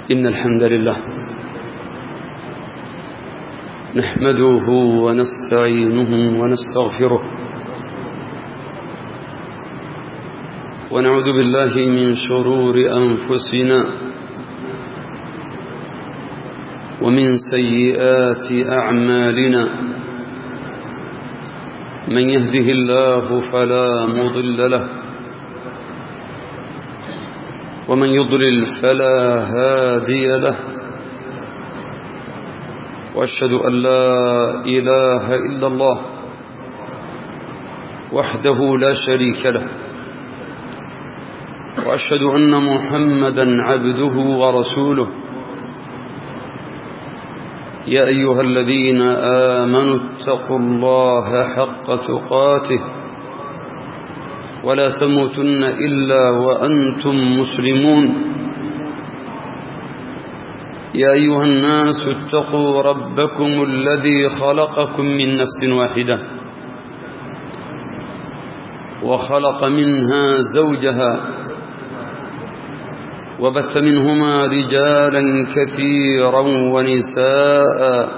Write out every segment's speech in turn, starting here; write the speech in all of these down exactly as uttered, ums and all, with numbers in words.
إن الحمد لله نحمده ونستعينه ونستغفره ونعوذ بالله من شرور أنفسنا ومن سيئات أعمالنا من يهده الله فلا مضل له ومن يضلل فلا هادي له وأشهد أن لا إله إلا الله وحده لا شريك له وأشهد أن محمدا عبده ورسوله يا أيها الذين آمنوا اتقوا الله حق تقاته ولا تموتن إلا وأنتم مسلمون يا أيها الناس اتقوا ربكم الذي خلقكم من نفس واحدة وخلق منها زوجها وبث منهما رجالا كثيرا ونساء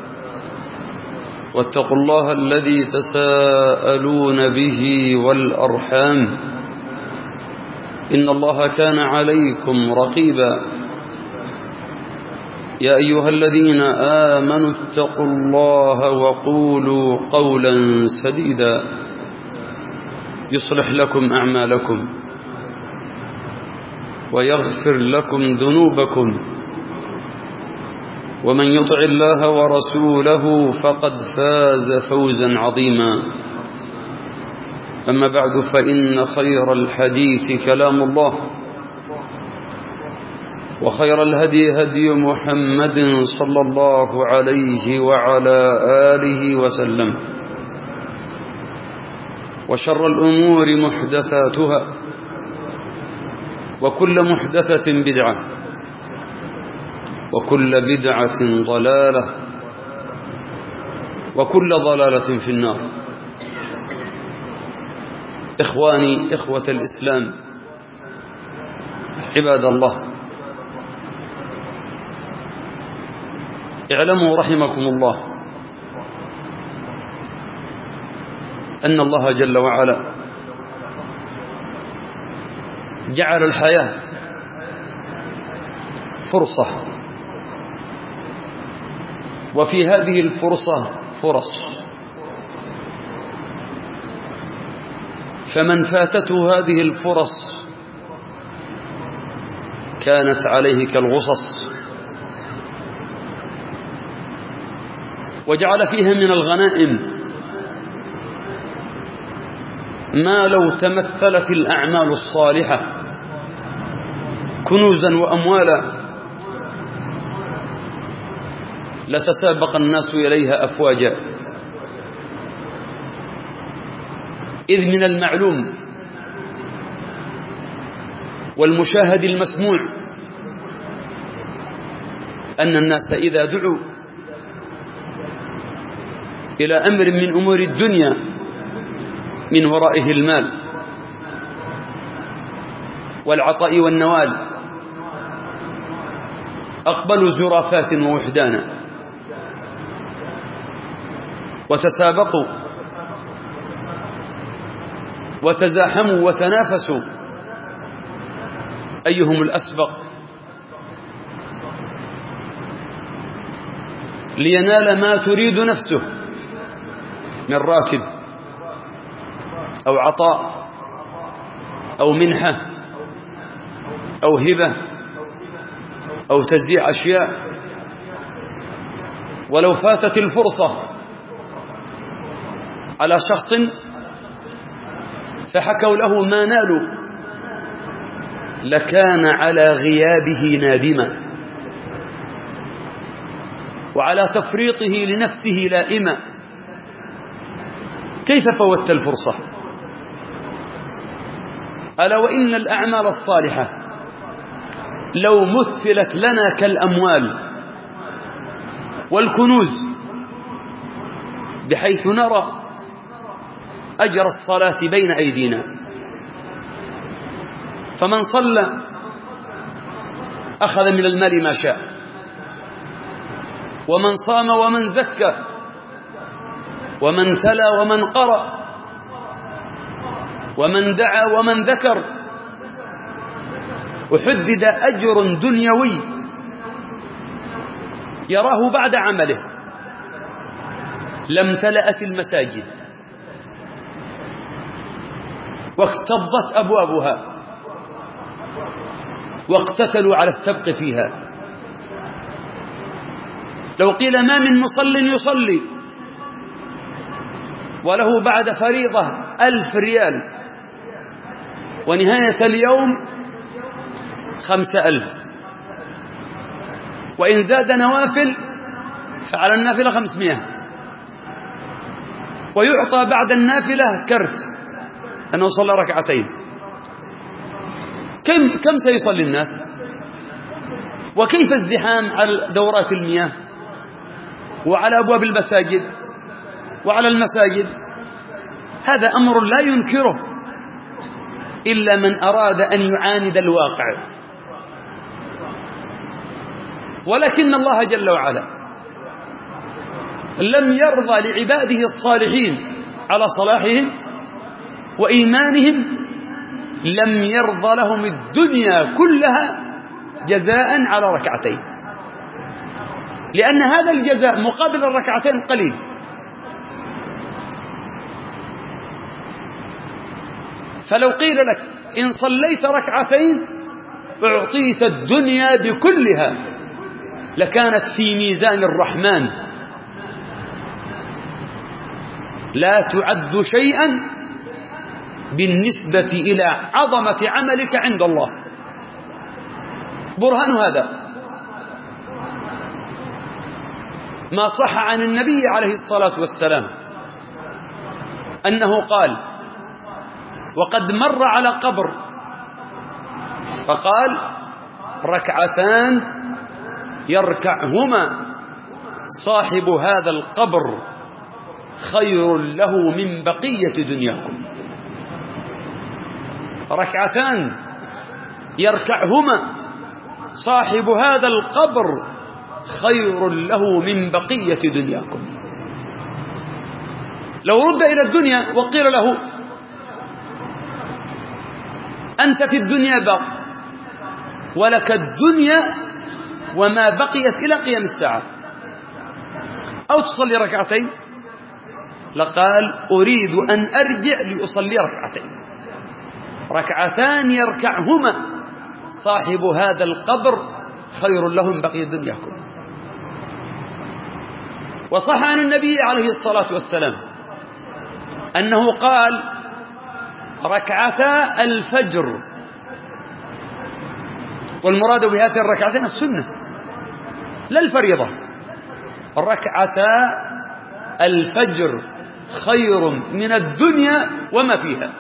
واتقوا الله الذي تساءلون به والأرحام إن الله كان عليكم رقيبا يا أيها الذين آمنوا اتقوا الله وقولوا قولا سديدا يصلح لكم أعمالكم ويغفر لكم ذنوبكم ومن يطع الله ورسوله فقد فاز فوزا عظيما أما بعد فإن خير الحديث كلام الله وخير الهدي هدي محمد صلى الله عليه وعلى آله وسلم وشر الأمور محدثاتها وكل محدثة بدعة وكل بدعة ضلالة وكل ضلالة في النار. إخواني إخوة الإسلام عباد الله، اعلموا رحمكم الله أن الله جل وعلا جعل الحياة فرصة، وفي هذه الفرصة فرص، فمن فاتته هذه الفرص كانت عليه كالغصص، وجعل فيها من الغنائم ما لو تمثلت الأعمال الصالحة كنوزا وأموالا لتسابق الناس إليها أفواجا، إذ من المعلوم والمشاهد المسموع أن الناس إذا دعوا إلى أمر من أمور الدنيا من ورائه المال والعطاء والنوال أقبلوا زرافات ووحدانا وتسابقوا وتزاحموا وتنافسوا أيهم الأسبق لينال ما تريد نفسه من راتب أو عطاء أو منحة أو هبة أو تزييع أشياء. ولو فاتت الفرصة على شخص فحكوا له ما نالوا لكان على غيابه نادما وعلى تفريطه لنفسه لائما. كيف فوتت الفرصة؟ ألا وإن الأعمال الصالحة لو مثلت لنا كالأموال والكنوز بحيث نرى أجر الصلاة بين أيدينا، فمن صلى أخذ من المال ما شاء. ومن صام ومن زكى ومن تلا ومن قرأ ومن دعا ومن ذكر، وحدد أجر دنيوي يراه بعد عمله. لم تلأت المساجد واكتظت أبوابها واقتتلوا على السبق فيها. لو قيل ما من مصل يصلي وله بعد فريضة ألف ريال ونهاية اليوم خمسة ألف، وإن زاد نوافل فعلى النافلة خمسمائة، ويعطى بعد النافلة كرت أنه صلى ركعتين، كم, كم سيصلي الناس؟ وكيف الزحام على دورات المياه وعلى أبواب المساجد وعلى المساجد؟ هذا أمر لا ينكره إلا من أراد أن يعاند الواقع. ولكن الله جل وعلا لم يرضى لعباده الصالحين على صلاحهم وإيمانهم، لم يرضى لهم الدنيا كلها جزاء على ركعتين، لأن هذا الجزاء مقابل الركعتين قليل. فلو قيل لك إن صليت ركعتين أعطيت الدنيا بكلها لكانت في ميزان الرحمن لا تعد شيئا بالنسبة إلى عظمة عملك عند الله. برهان هذا ما صح عن النبي عليه الصلاة والسلام أنه قال وقد مر على قبر فقال ركعتان يركعهما صاحب هذا القبر خير له من بقية دنياكم. ركعتان يركعهما صاحب هذا القبر خير له من بقية دنياكم. لو رد إلى الدنيا وقيل له أنت في الدنيا باق ولك الدنيا وما بقيت إلى قيام الساعة، أو تصلي ركعتين، لقال أريد أن أرجع لأصلي ركعتين. ركعتان يركعهما صاحب هذا القبر خير لهم بقية دنياكم. وصح عن النبي عليه الصلاة والسلام أنه قال ركعتا الفجر، والمراد بهذه الركعتين السنة لا الفريضة. ركعتا الفجر خير من الدنيا وما فيها.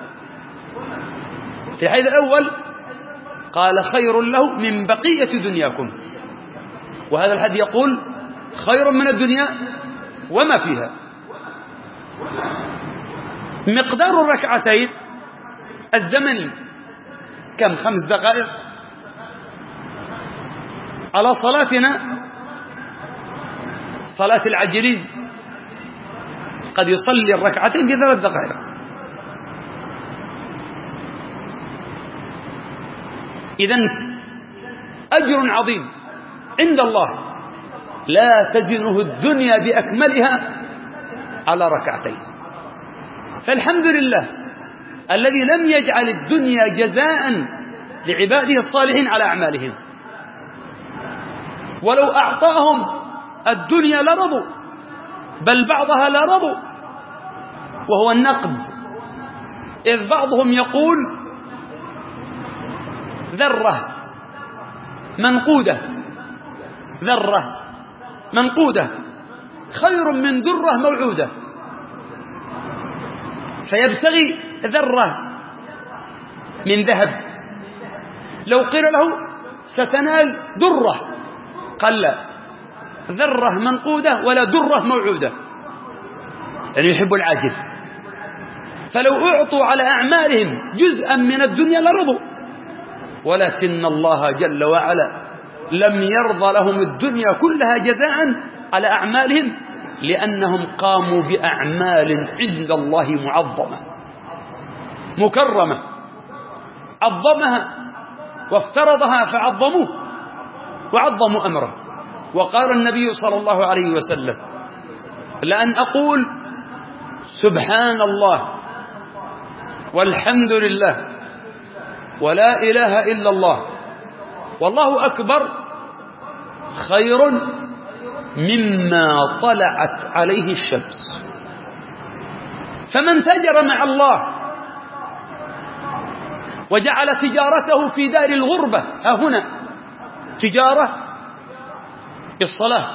في الحديث الأول قال خير له من بقية دنياكم، وهذا الحديث يقول خير من الدنيا وما فيها. مقدار الركعتين الزمني كم؟ خمس دقائق. على صلاتنا صلاة العاجلين قد يصلي الركعتين بثلاث دقائق. إذن أجر عظيم عند الله لا تزنه الدنيا بأكملها على ركعتين. فالحمد لله الذي لم يجعل الدنيا جزاء لعباده الصالحين على أعمالهم، ولو أعطاهم الدنيا لرضوا، بل بعضها لرضوا، وهو النقد. إذ بعضهم يقول ذرة منقودة ذرة منقودة خير من درة موعودة، فيبتغي ذرة من ذهب. لو قيل له ستنال درة قال لا، ذرة منقودة ولا درة موعودة، يعني يحب العاجل. فلو أعطوا على أعمالهم جزءا من الدنيا لرضوا، ولكن الله جل وعلا لم يرضى لهم الدنيا كلها جزاء على أعمالهم، لأنهم قاموا بأعمال عند الله معظمة مكرمة، عظمها وافترضها فعظموه وعظموا أمره. وقال النبي صلى الله عليه وسلم: لأن أقول سبحان الله والحمد لله ولا إله إلا الله والله أكبر خير مما طلعت عليه الشمس. فمن تجر مع الله وجعل تجارته في دار الغربة، ها هنا تجارة بالصلاة،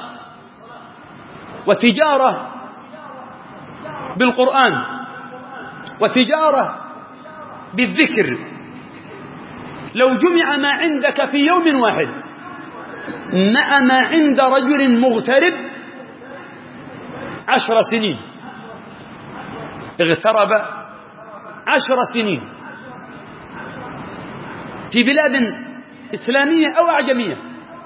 وتجارة بالقرآن، وتجارة بالذكر، لو جمع ما عندك في يوم واحد مع ما عند رجل مغترب عشر سنين، اغترب عشر سنين في بلاد إسلامية أو أعجمية،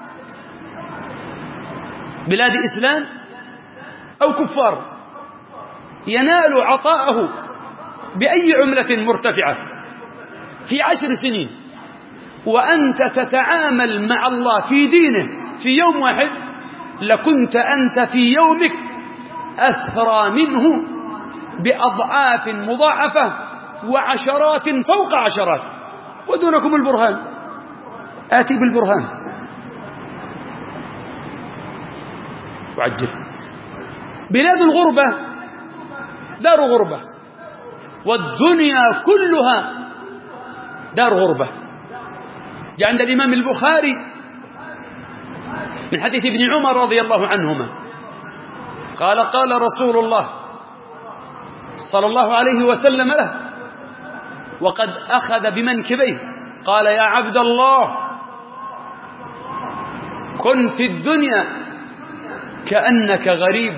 بلاد إسلام أو كفار، ينال عطاءه بأي عملة مرتفعة في عشر سنين، وأنت تتعامل مع الله في دينه في يوم واحد، لكنت أنت في يومك أثرى منه بأضعاف مضاعفة وعشرات فوق عشرات. ودونكم البرهان، آتي بالبرهان وعجل. بلاد الغربة دار غربة، والدنيا كلها دار غربة. جاء عند الإمام البخاري من حديث ابن عمر رضي الله عنهما قال: قال رسول الله صلى الله عليه وسلم له وقد أخذ بمنكبيه، قال: يا عبد الله، كن في الدنيا كأنك غريب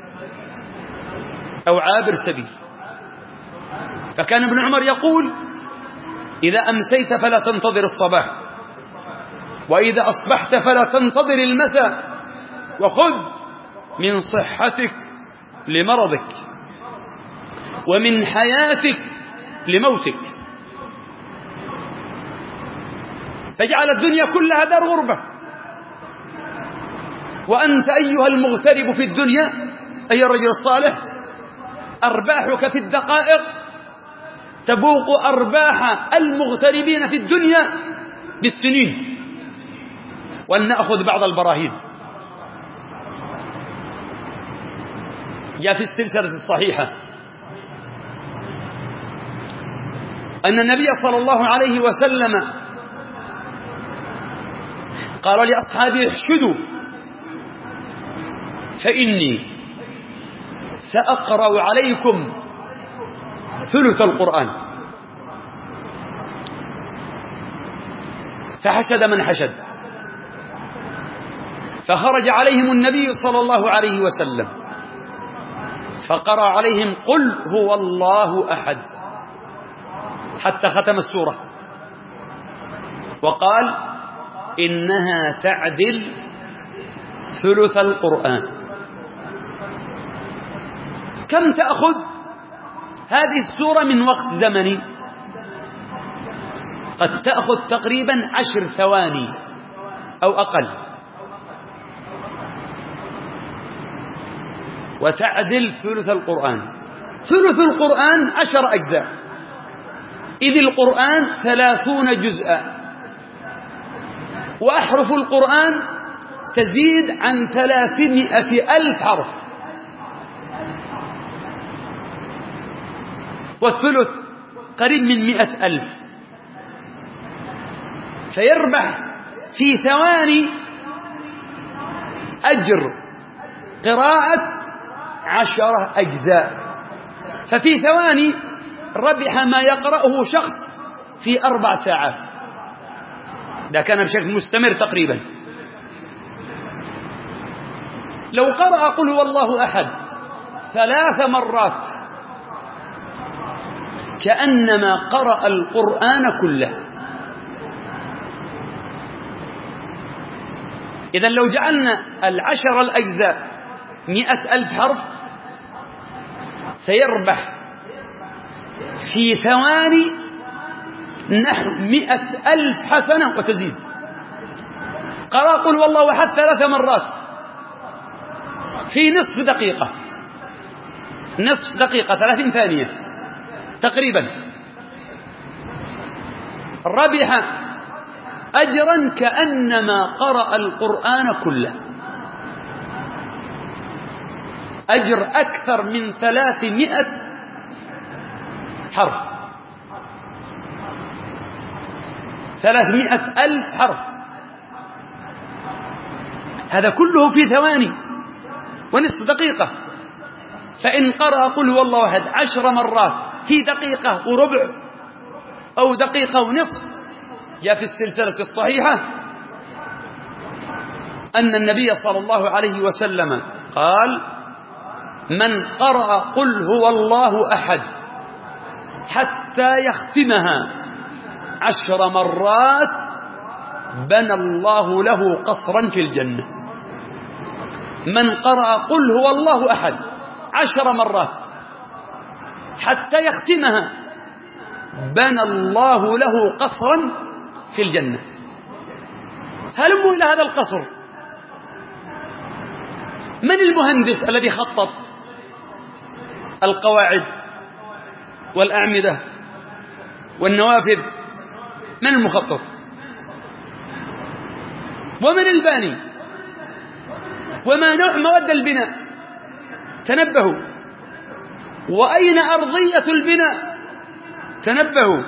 أو عابر سبيل. فكان ابن عمر يقول: إذا أمسيت فلا تنتظر الصباح، وإذا أصبحت فلا تنتظر المساء، وخذ من صحتك لمرضك ومن حياتك لموتك. فجعل الدنيا كلها دار غربة، وأنت أيها المغترب في الدنيا أيها الرجل الصالح، أرباحك في الدقائق تبوق أرباح المغتربين في الدنيا بالسنين. ولنأخذ بعض البراهين. جاء في السلسلة الصحيحة أن النبي صلى الله عليه وسلم قال لأصحابه: احشدوا فإني سأقرأ عليكم ثلث القرآن. فحشد من حشد، فخرج عليهم النبي صلى الله عليه وسلم فقرأ عليهم: قل هو الله أحد، حتى ختم السورة، وقال: إنها تعدل ثلث القرآن. كم تأخذ هذه السورة من وقت زمني؟ قد تأخذ تقريبا عشر ثواني أو أقل، وتعدل ثلث القرآن. ثلث القرآن عشر أجزاء، إذ القرآن ثلاثون جزءا، وأحرف القرآن تزيد عن ثلاثمائة ألف حرف، والثلث قريب من مئة ألف. فيربح في ثواني أجر قراءة عشرة أجزاء، ففي ثواني ربح ما يقرأه شخص في أربع ساعات، ده كان بشكل مستمر تقريبا. لو قرأ قل هو الله أحد ثلاث مرات كأنما قرأ القرآن كله. إذن لو جعلنا العشر الأجزاء مئة ألف حرف سيربح في ثواني نحو مئة ألف حسنة وتزيد. قرأ قل والله أحد ثلاث مرات في نصف دقيقة، نصف دقيقة ثلاثين ثانية تقريبا، ربح أجرا كأنما قرأ القرآن كله، أجر أكثر من ثلاثمائة حرف، ثلاثمائة ألف حرف، هذا كله في ثواني ونصف دقيقة. فإن قرأ قل هو الله أحد عشر مرات في دقيقة وربع أو دقيقة ونصف، جاء في السلسلة الصحيحة أن النبي صلى الله عليه وسلم قال: من قرأ قل هو الله أحد حتى يختمها عشر مرات بنى الله له قصرا في الجنة. من قرأ قل هو الله أحد عشر مرات حتى يختمها بنى الله له قصرا في الجنة. هلموا إلى هذا القصر. من المهندس الذي خطط القواعد والأعمدة والنوافذ؟ من المخطط؟ ومن الباني؟ وما نوع مواد البناء؟ تنبهوا. وأين أرضية البناء؟ تنبهوا.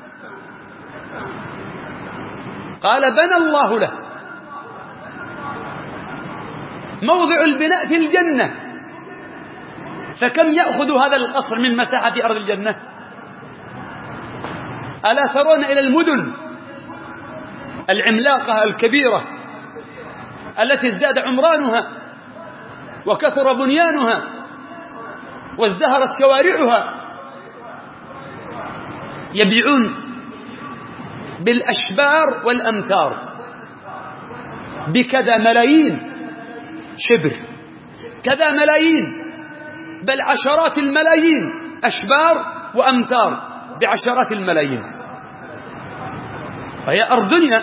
قال بنى الله له موضع البناء في الجنة، فكم يأخذ هذا القصر من مساحة أرض الجنة؟ ألا ترون إلى المدن العملاقة الكبيرة التي ازداد عمرانها وكثر بنيانها وازدهرت شوارعها، يبيعون بالأشبار والأمتار بكذا ملايين شبر، كذا ملايين بل عشرات الملايين أشبار وأمتار بعشرات الملايين. فهي أرض دنيا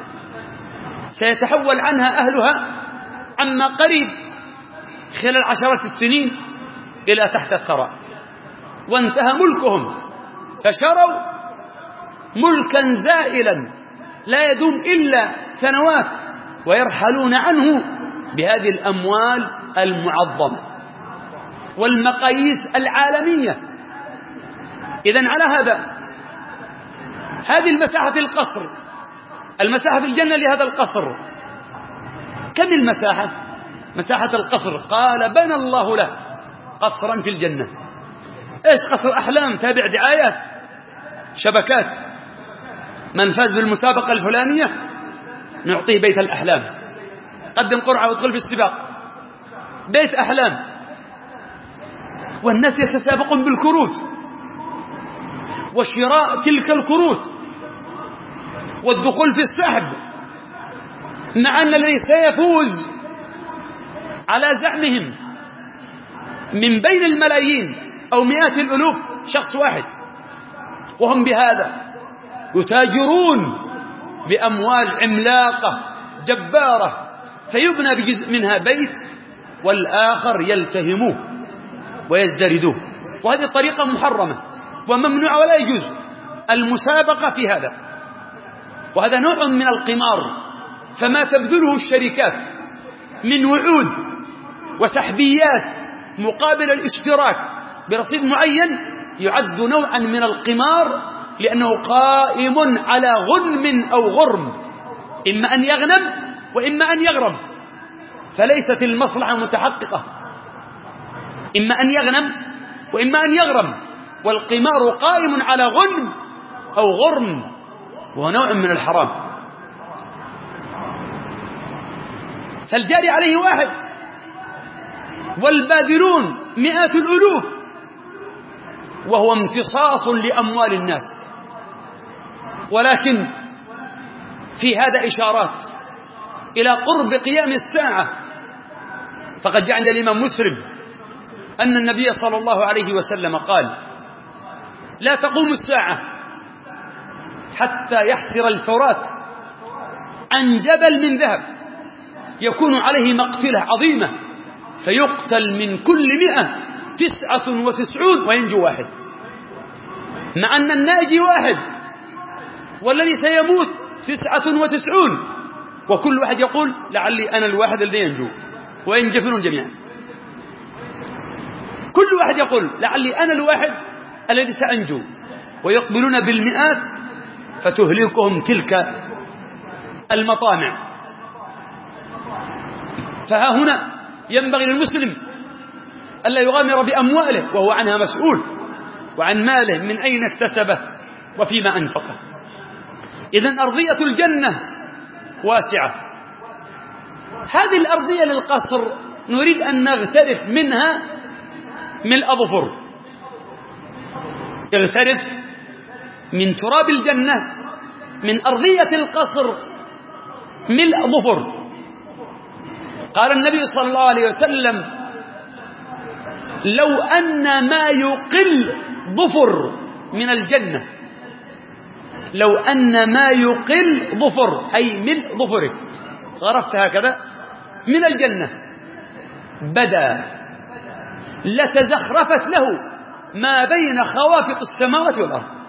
سيتحول عنها أهلها عما قريب خلال عشرات السنين إلى تحت الثرى، وانتهى ملكهم، فشروا ملكا زائلا لا يدوم إلا سنوات ويرحلون عنه بهذه الأموال المعظمة والمقاييس العالمية. إذن على هذا هذه المساحة القصر، المساحة في الجنة لهذا القصر كم المساحة؟ مساحة القصر قال بنى الله له قصرا في الجنة. إيش قصر أحلام؟ تابع دعايات شبكات، من فاز بالمسابقة الفلانية نعطيه بيت الأحلام، قدم قرعة وادخل في السباق، بيت أحلام. والناس يتسابقون بالكروت وشراء تلك الكروت والدخول في السحب، مع أن الذي سيفوز على زعمهم من بين الملايين أو مئات الألوف شخص واحد، وهم بهذا يتاجرون بأموال عملاقة جبارة، فيبنى بجزء منها بيت والآخر يلتهموه ويزدردوه. وهذه طريقة محرمة وممنوعة ولا يجوز المسابقة في هذا، وهذا نوع من القمار. فما تبذله الشركات من وعود وسحبيات مقابل الاشتراك برصيد معين يعد نوعا من القمار، لأنه قائم على غنم أو غرم، إما أن يغنم وإما أن يغرم، فليست المصلحة متحققة، إما أن يغنم وإما أن يغرم، والقمار قائم على غنم أو غرم، وهو نوع من الحرام. فالجاري عليه واحد والباذلون مئات الألوف، وهو امتصاص لأموال الناس. ولكن في هذا إشارات إلى قرب قيام الساعة، فقد جاء عند الإمام مسلم أن النبي صلى الله عليه وسلم قال: لا تقوم الساعة حتى يحفر الفرات عن جبل من ذهب يكون عليه مقتلة عظيمة، فيقتل من كل مئة تسعة وتسعون وينجو واحد، مع أن الناجي واحد والذي سيموت تسعة وتسعون، وكل واحد يقول: لعلي أنا الواحد الذي ينجو، وينجفون جميعا. كل واحد يقول: لعلي أنا الواحد الذي سأنجو، ويقبلون بالمئات فتهلكهم تلك المطامع. فها هنا ينبغي للمسلم ألا يغامر بأمواله وهو عنها مسؤول، وعن ماله من أين اكتسبه وفيما أنفقه. إذن أرضية الجنة واسعة. هذه الأرضية للقصر نريد أن نغترف منها ملء ظفر، اغترف من تراب الجنة من أرضية القصر ملء ظفر. قال النبي صلى الله عليه وسلم: لو أن ما يقل ظفر من الجنة، لو أن ما يقل ظفر أي ملء ظفره، غرفت هكذا من الجنة، بدا لتزخرفت له ما بين خوافق السماوات والأرض.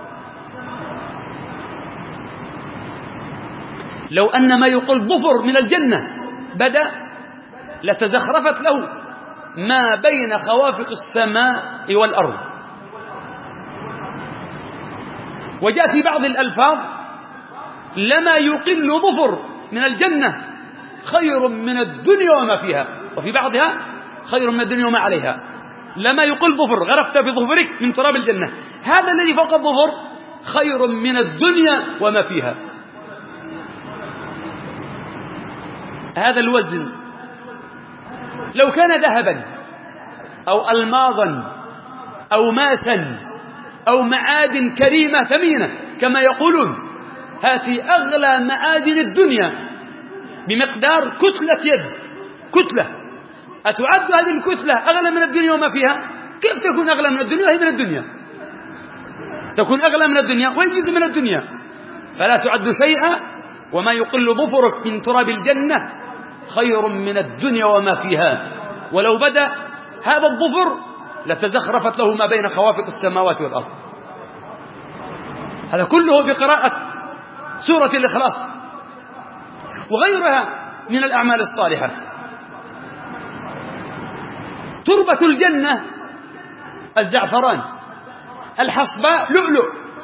لو أن ما يقل ظفر من الجنة بدا لتزخرفت له ما بين خوافق السماء والأرض. وجاء في بعض الألفاظ: لما يقل ظفر من الجنة خير من الدنيا وما فيها، وفي بعضها خير من الدنيا وما عليها. لما يقل ظفر، غرفت بظفرك من تراب الجنة، هذا الذي فوق الظفر خير من الدنيا وما فيها. هذا الوزن لو كان ذهبا أو ألماظا أو ماسا أو معادن كريمة ثمينة كما يقولون، هاتي أغلى معادن الدنيا بمقدار كتلة يد، كتلة، أتعد هذه الكتلة أغلى من الدنيا وما فيها؟ كيف تكون أغلى من الدنيا وهي من الدنيا؟ تكون أغلى من الدنيا وهي جزء من الدنيا، فلا تعد شيئا. وما يقل ظفرك من تراب الجنة خير من الدنيا وما فيها. ولو بدأ هذا الظفر لتزخرفت له ما بين خوافق السماوات والأرض. هذا كله بقراءة سورة الإخلاص وغيرها من الأعمال الصالحة. تربة الجنة الزعفران، الحصباء لؤلؤ.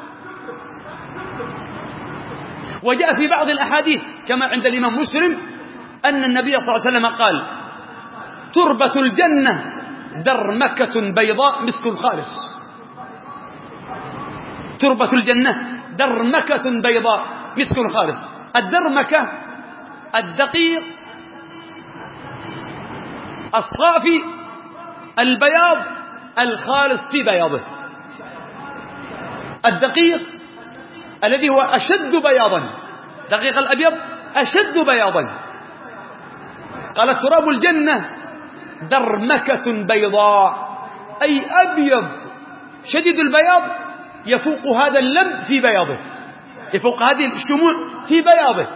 وجاء في بعض الأحاديث كما عند الإمام مسلم أن النبي صلى الله عليه وسلم قال: تربة الجنة درمكة بيضاء مسك خالص. تربة الجنة درمكة بيضاء مسك خالص. الدرمكة الدقيق الصافي البياض الخالص في بياضه. الدقيق الذي هو أشد بياضا، دقيق الأبيض أشد بياضا. قال: تراب الجنة درمكة بيضاء، أي أبيض شديد البياض يفوق هذا اللم في بياضه، يفوق هذه الشموع في بياضه.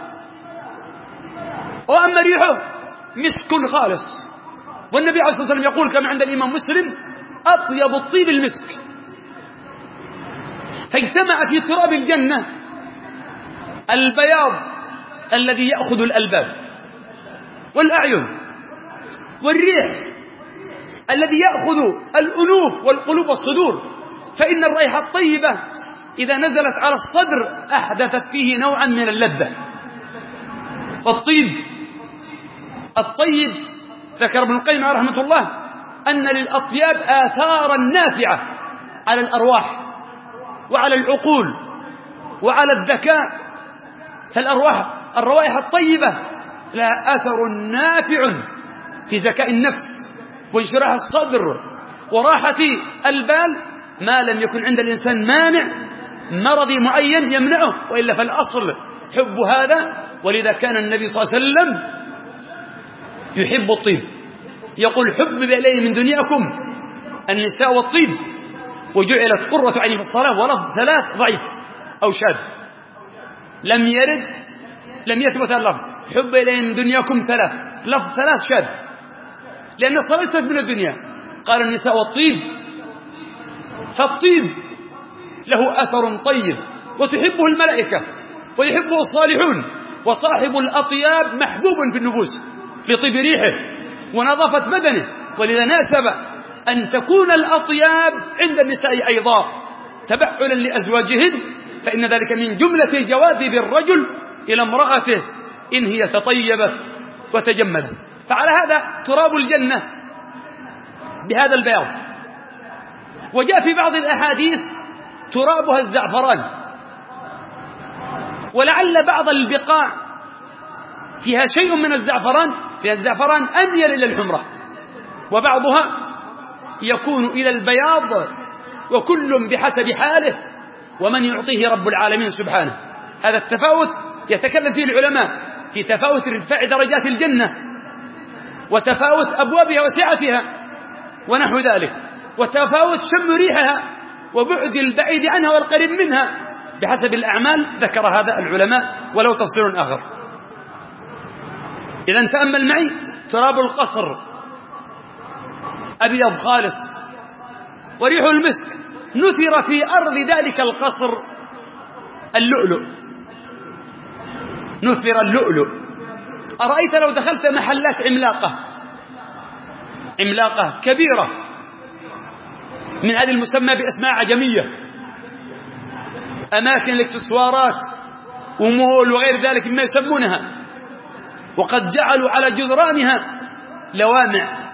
وأما ريحه مسك خالص. والنبي عليه الصلاة والسلام يقول كما عند الإمام مسلم: أطيب الطيب المسك. فاجتمع في تراب الجنة البياض الذي يأخذ الألباب والأعين، والريح الذي يأخذ الأنوف والقلوب والصدور، فإن الرائحة الطيبة إذا نزلت على الصدر أحدثت فيه نوعا من اللذة. والطيب الطيب ذكر ابن القيم رحمه الله أن للأطياب آثارا نافعة على الأرواح وعلى العقول وعلى الذكاء. فالأرواح الروائح الطيبة لها أثر نافع في ذكاء النفس وانشراح الصدر وراحة البال، ما لم يكن عند الإنسان مانع مرضي معين يمنعه، وإلا فالأصل حب هذا ولذا كان النبي صلى الله عليه وسلم يحب الطيب، يقول حبب إلي من دنياكم النساء والطيب وجعلت قرة عيني في الصلاة. ولفظ ثلاث ضعيف أو شاذ، لم يرد لم يثبت اللفظ حب إلي من دنياكم ثلاث، لفظ ثلاث شاذ، لأن الصلاة ليست من الدنيا. قال النساء والطيب، فالطيب له أثر طيب وتحبه الملائكة ويحبه الصالحون، وصاحب الأطياب محبوب في النفوس لطيب ريحه ونظافة بدنه، ولذا ناسب أن تكون الأطياب عند النساء أيضا تبعلا لأزواجهن، فإن ذلك من جملة جواذب الرجل إلى امرأته إن هي تطيبت وتجملت. فعلى هذا تراب الجنة بهذا البياض. وجاء في بعض الأحاديث ترابها الزعفران، ولعل بعض البقاع فيها شيء من الزعفران، فيها الزعفران أميل إلى الحمرة، وبعضها يكون إلى البياض، وكل بحسب حاله ومن يعطيه رب العالمين سبحانه. هذا التفاوت يتكلم فيه العلماء في تفاوت ارتفاع درجات الجنة، وتفاوت أبوابها وسعتها ونحو ذلك، وتفاوت شم ريحها وبعد البعيد عنها والقريب منها بحسب الأعمال. ذكر هذا العلماء ولو تفسير آخر. إذن تأمل معي، تراب القصر أبيض خالص وريح المسك، نثر في أرض ذلك القصر اللؤلؤ، نثر اللؤلؤ. أرأيت لو دخلت محلات عملاقة عملاقة كبيرة من هذه المسمى بأسماء عجمية، أماكن الاكسسوارات ومول وغير ذلك مما يسمونها، وقد جعلوا على جدرانها لوامع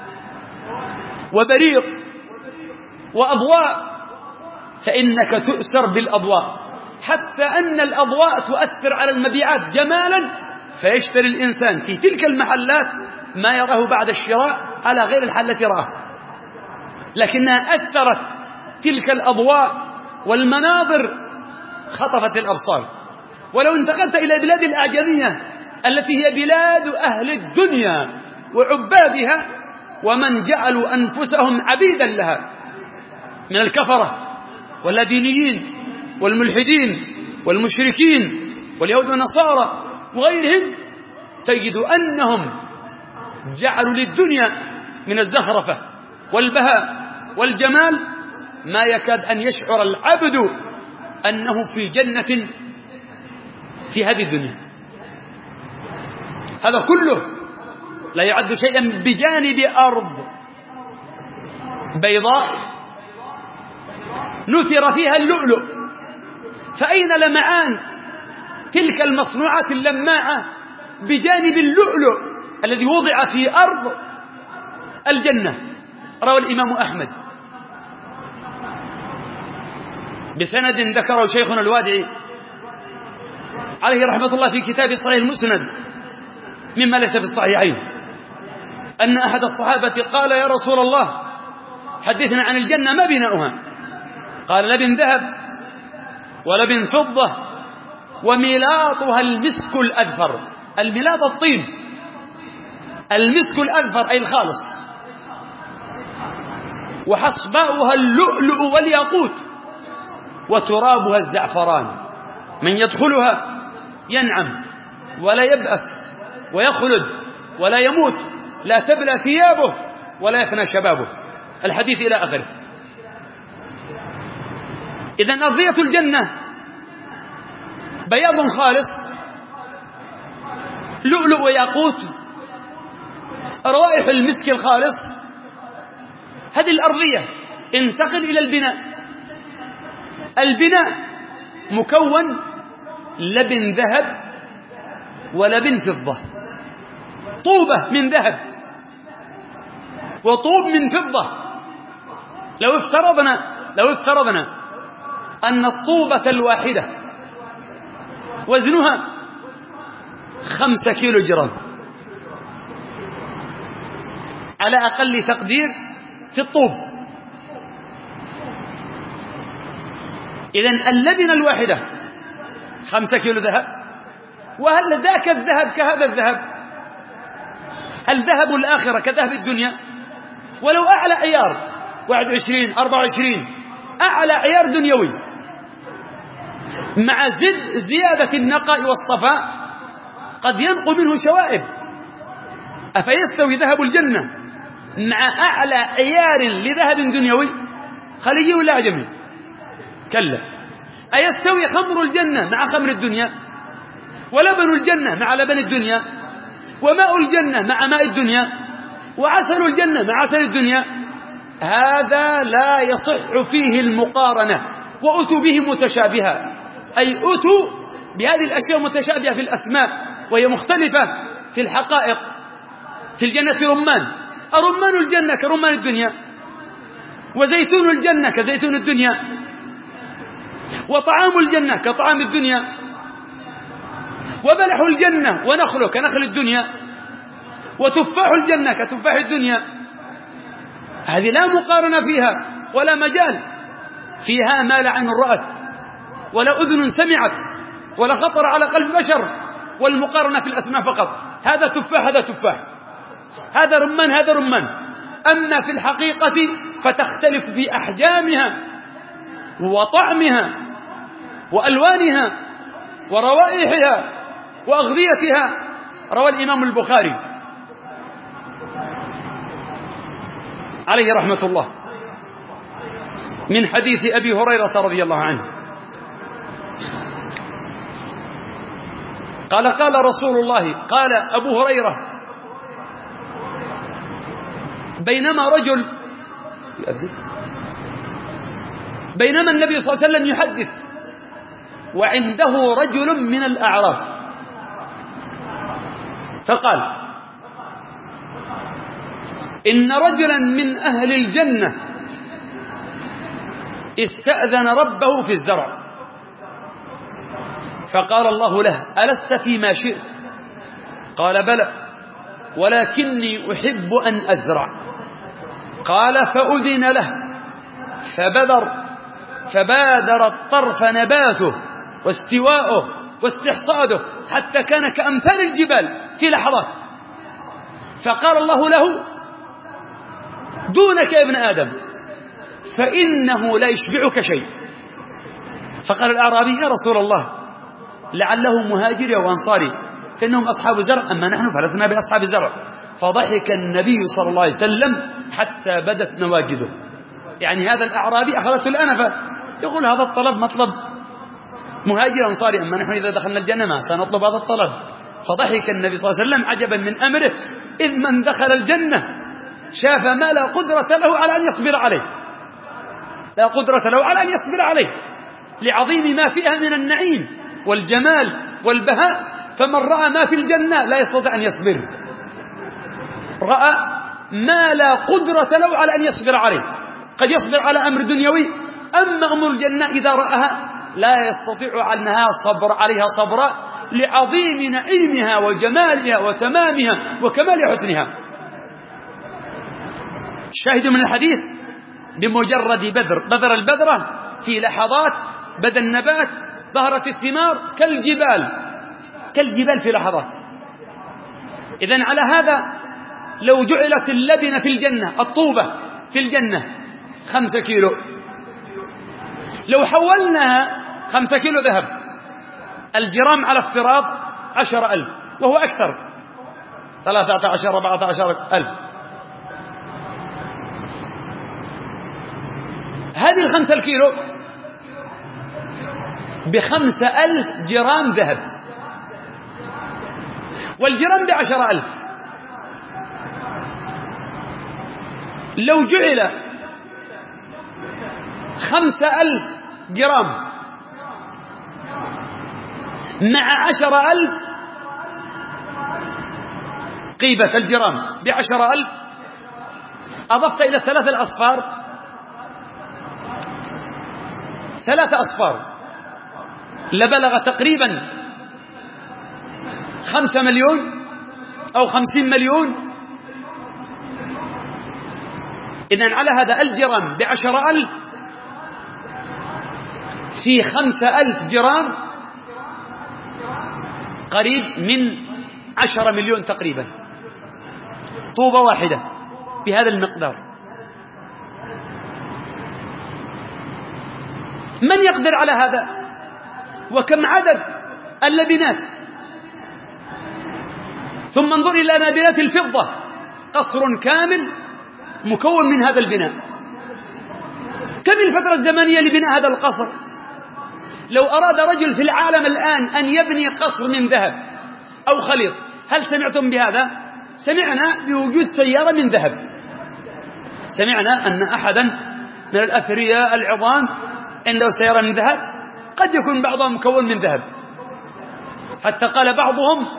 وبريق وأضواء، فإنك تؤسر بالأضواء، حتى أن الأضواء تؤثر على المبيعات جمالا، فيشتري الإنسان في تلك المحلات ما يراه بعد الشراء على غير الحال التي راه، لكنها أثرت تلك الأضواء والمناظر خطفت الأبصار. ولو انتقلت إلى بلاد الأعجمية التي هي بلاد أهل الدنيا وعبادها ومن جعلوا أنفسهم عبيدا لها من الكفرة واللادينيين والملحدين والمشركين واليهود والنصارى وغيرهم، تجد أنهم جعلوا للدنيا من الزخرفة والبهاء والجمال ما يكاد أن يشعر العبد أنه في جنة في هذه الدنيا. هذا كله لا يعد شيئا بجانب أرض بيضاء نثر فيها اللؤلؤ، فأين لمعان تلك المصنوعات اللماعة بجانب اللؤلؤ الذي وضع في أرض الجنة؟ روى الإمام أحمد بسند ذكره شيخنا الوادعي عليه رحمة الله في كتاب صحيح المسند مما ليس في الصحيحين، أن أحد الصحابة قال يا رسول الله حدثنا عن الجنة ما بناؤها؟ قال لبن ذهب ولبن فضة وميلاطها المسك الأذفر. الميلاط الطين، المسك الأذفر أي الخالص، وحصباؤها اللؤلؤ والياقوت، وترابها الزعفران. من يدخلها ينعم ولا يبأس ويخلد ولا يموت، لا تبلى ثيابه ولا يفنى شبابه. الحديث إلى آخره. إذن أرضية الجنة بياض خالص، لؤلؤ وياقوت، روائح المسك الخالص. هذه الأرضية. انتقل إلى البناء. البناء مكون لبن ذهب ولبن فضة، طوبة من ذهب وطوب من فضة. لو افترضنا لو افترضنا أن الطوبة الواحدة وزنها خمسة كيلو جرام على أقل تقدير في الطوب، إذن اللبنة الواحدة خمسة كيلو ذهب وهل ذاك الذهب كهذا الذهب؟ هل ذهب الآخرة كذهب الدنيا؟ ولو أعلى عيار واحد وعشرين أربعة وعشرين أعلى عيار دنيوي مع زد زيادة النقاء والصفاء قد ينقو منه شوائب. أفيستوي ذهب الجنة مع أعلى عيار لذهب دنيوي خليجي ولا أعجمي؟ كلا. أيستوي خمر الجنة مع خمر الدنيا؟ ولبن الجنة مع لبن الدنيا؟ وماء الجنة مع ماء الدنيا؟ وعسل الجنة مع عسل الدنيا؟ هذا لا يصح فيه المقارنة. وأتوا به متشابها، أي أتوا بهذه الأشياء متشابهة في الأسماء وهي مختلفة في الحقائق. في الجنة رمان، أرمان الجنة كرمان الدنيا، وزيتون الجنة كزيتون الدنيا، وطعام الجنة كطعام الدنيا، وبلح الجنة ونخله كنخل الدنيا، وتفاح الجنة كتفاح الدنيا. هذه لا مقارنة فيها ولا مجال فيها. ما لا عين رأت ولا أذن سمعت ولا خطر على قلب بشر، والمقارنة في الأسماء فقط. هذا تفاح هذا تفاح، هذا رمان هذا رمان. أما في الحقيقة فتختلف في أحجامها وطعمها وألوانها وروائحها وأغذيتها. روى الإمام البخاري عليه رحمة الله من حديث أبي هريرة رضي الله عنه قال قال رسول الله، قال أبو هريرة: بينما رجل بينما النبي صلى الله عليه وسلم يحدث وعنده رجل من الأعراب فقال: إن رجلا من أهل الجنة استأذن ربه في الزرع، فقال الله له: ألست فيما شئت؟ قال: بلى، ولكني أحب أن أزرع. قال: فأذن له فبدر فبادر الطرف نباته واستواءه واستحصاده حتى كان كأمثال الجبال في لحظات. فقال الله له: دونك يا ابن آدم، فإنه لا يشبعك شيء. فقال الأعرابي: يا رسول الله، لعله مهاجري وأنصاري فإنهم أصحاب زرع، أما نحن فلسنا بأصحاب زرع. فضحك النبي صلى الله عليه وسلم حتى بدت نواجذه. يعني هذا الأعرابي أخذته الأنفة، يقول هذا الطلب مطلب مهاجر أنصاري، أما نحن إذا دخلنا الجنة ما سنطلب هذا الطلب. فضحك النبي صلى الله عليه وسلم عجبا من أمره، إذ من دخل الجنة شاف ما لا قدرة له على أن يصبر عليه، لا قدرة له على أن يصبر عليه لعظيم ما فيها من النعيم والجمال والبهاء. فمن رأى ما في الجنة لا يستطيع أن يصبر، رأى ما لا قدرة له على أن يصبر عليه. قد يصبر على أمر دنيوي، أما أمر الجنة إذا رأها لا يستطيع عنها صبر عليها صبرا لعظيم نعيمها وجمالها وتمامها وكمال حسنها. الشاهد من الحديث: بمجرد بذر بذر البذرة في لحظات بدا النبات، ظهرت الثمار كالجبال كالجبال في لحظات. إذن على هذا لو جعلت اللبنة في الجنة، الطوبة في الجنة خمسة كيلو، لو حولناها خمسة كيلو ذهب، الجرام على افتراض عشر ألف، وهو أكثر، ثلاثة عشر أربعة عشر ألف. هذه الخمسة الكيلو بخمسة ألف جرام ذهب، والجرام بعشر ألف. لو جعل خمسة ألف جرام مع عشر ألف قيمة الجرام بعشر ألف، أضفت إلى ثلاثة الأصفار ثلاثة أصفار لبلغ تقريبا خمسة مليون أو خمسين مليون. إذن على هذا الجرام بعشر ألف في خمسة ألف جرام قريب من عشرة مليون تقريبا، طوبة واحدة بهذا المقدار. من يقدر على هذا؟ وكم عدد اللبنات؟ ثم انظر إلى نابلات الفضة، قصر كامل مكون من هذا البناء. كم الفترة الزمنية لبناء هذا القصر؟ لو أراد رجل في العالم الآن أن يبني قصر من ذهب أو خليط، هل سمعتم بهذا؟ سمعنا بوجود سيارة من ذهب، سمعنا أن أحدا من الأثرياء العظام عنده سيارة من ذهب، قد يكون بعضهم مكون من ذهب، حتى قال بعضهم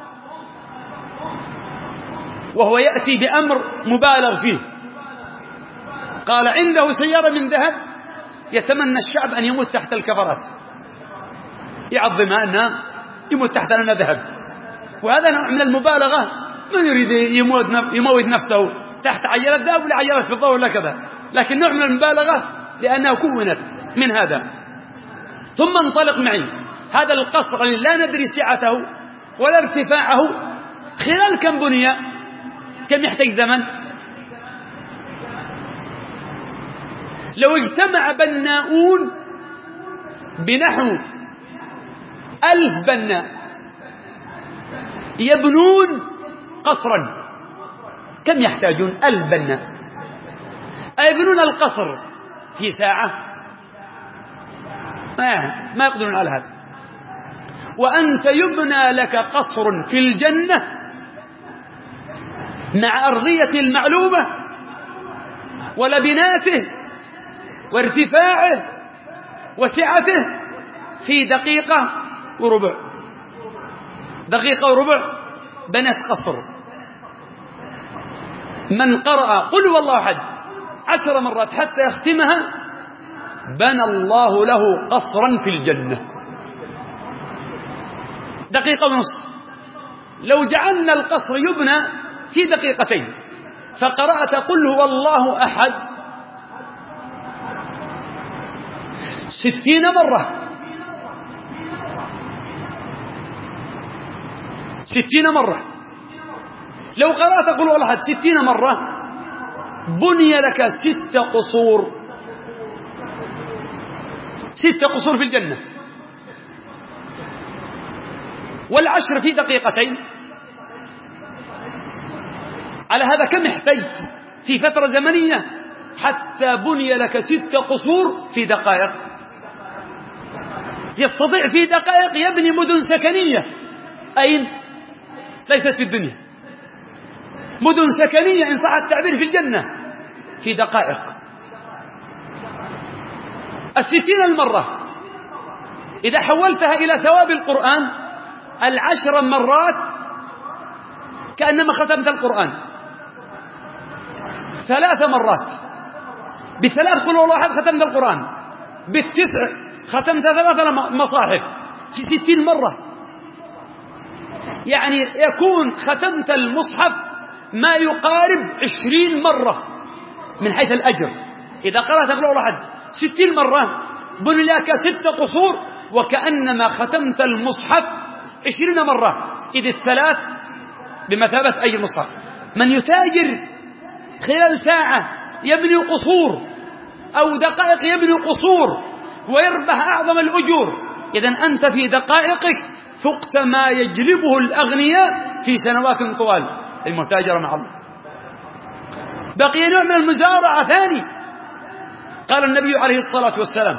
وهو يأتي بأمر مبالغ فيه، قال عنده سيارة من ذهب يتمنى الشعب أن يموت تحت الكفرات، يعظمها أنها يموت تحت لنا ذهب. وهذا نوع من المبالغة، من يريد يموت يموت نفسه تحت عجلة ذهب ولا عجلة فضة ولا كذا، لكن نوع من المبالغة لأنها كونت من هذا. ثم انطلق معي هذا القصر الذي لا ندري سعته ولا ارتفاعه، خلال كم بني؟ كم يحتاج زمن؟ لو اجتمع بناؤون بنحو ألف بناء يبنون قصرا، كم يحتاجون؟ ألف بناء أيبنون القصر في ساعة؟ ما, ما يقدرون على هذا. وأنت يبنى لك قصر في الجنة مع أرضية المعلومة ولبناته وارتفاعه وسعته في دقيقة وربع، دقيقة وربع بنت قصر. من قرأ قل هو الله أحد عشر مرات حتى يختمها بنى الله له قصرا في الجنة، دقيقة ونصف. لو جعلنا القصر يبنى في دقيقتين فقرأت قل هو الله أحد ستين مرة، ستين مرة، لو قرأت قل هو الله أحد ستين مرة بني لك ست قصور، ست قصور في الجنة. والعشر في دقيقتين، على هذا كم احتجت في فترة زمنية حتى بني لك ست قصور في دقائق؟ يستطيع في دقائق يبني مدن سكنية. أين؟ ليست في الدنيا، مدن سكنية إن صح التعبير في الجنة في دقائق. الستين المرة إذا حولتها إلى ثواب القرآن العشر مرات كأنما ختمت القرآن. ثلاث مرات بثلاث قل هو الله أحد ختمت القرآن، بالتسع ختمت ثلاث مصاحف في ستين مرة، يعني يكون ختمت المصحف ما يقارب عشرين مرة من حيث الأجر. إذا قرأت قل هو الله أحد ستين مرة بني لك ست قصور وكأنما ختمت المصحف عشرين مرة، إذ الثلاث بمثابة أي مصحف. من يتاجر خلال ساعة يبني قصور أو دقائق يبني قصور ويربح أعظم الأجور، إذن أنت في دقائقك فقت ما يجلبه الأغنياء في سنوات طوال. المتاجرة مع الله. بقي نوع من المزارعة ثاني، قال النبي عليه الصلاة والسلام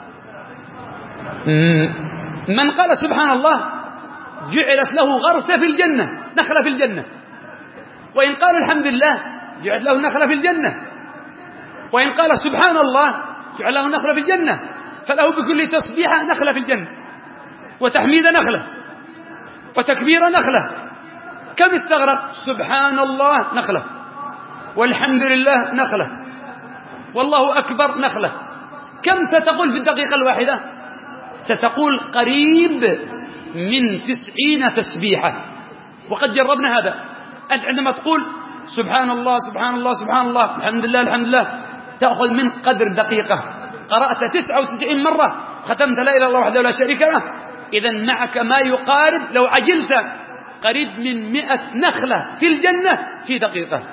من قال سبحان الله جعلت له غرسة في الجنة، نخلة في الجنة، وإن قال الحمد لله جعلت له نخلة في الجنة، وإن قال سبحان الله جعل له نخلة في الجنة، فله بكل تسبيحة نخلة في الجنة، وتحميد نخلة، وتكبير نخلة. كم استغرق؟ سبحان الله نخلة، والحمد لله نخلة، والله أكبر نخلة. كم ستقول في الدقيقة الواحدة؟ ستقول قريب من تسعين تسبيحة. وقد جربنا هذا. أنت عندما تقول سبحان الله سبحان الله سبحان الله الحمد لله الحمد لله تأخذ من قدر دقيقة. قرأت تسعة وتسعين مرة، ختمت لا إله إلا الله وحده لا شريك له، إذن معك ما يقارب لو عجلت قريب من مئة نخلة في الجنة في دقيقة.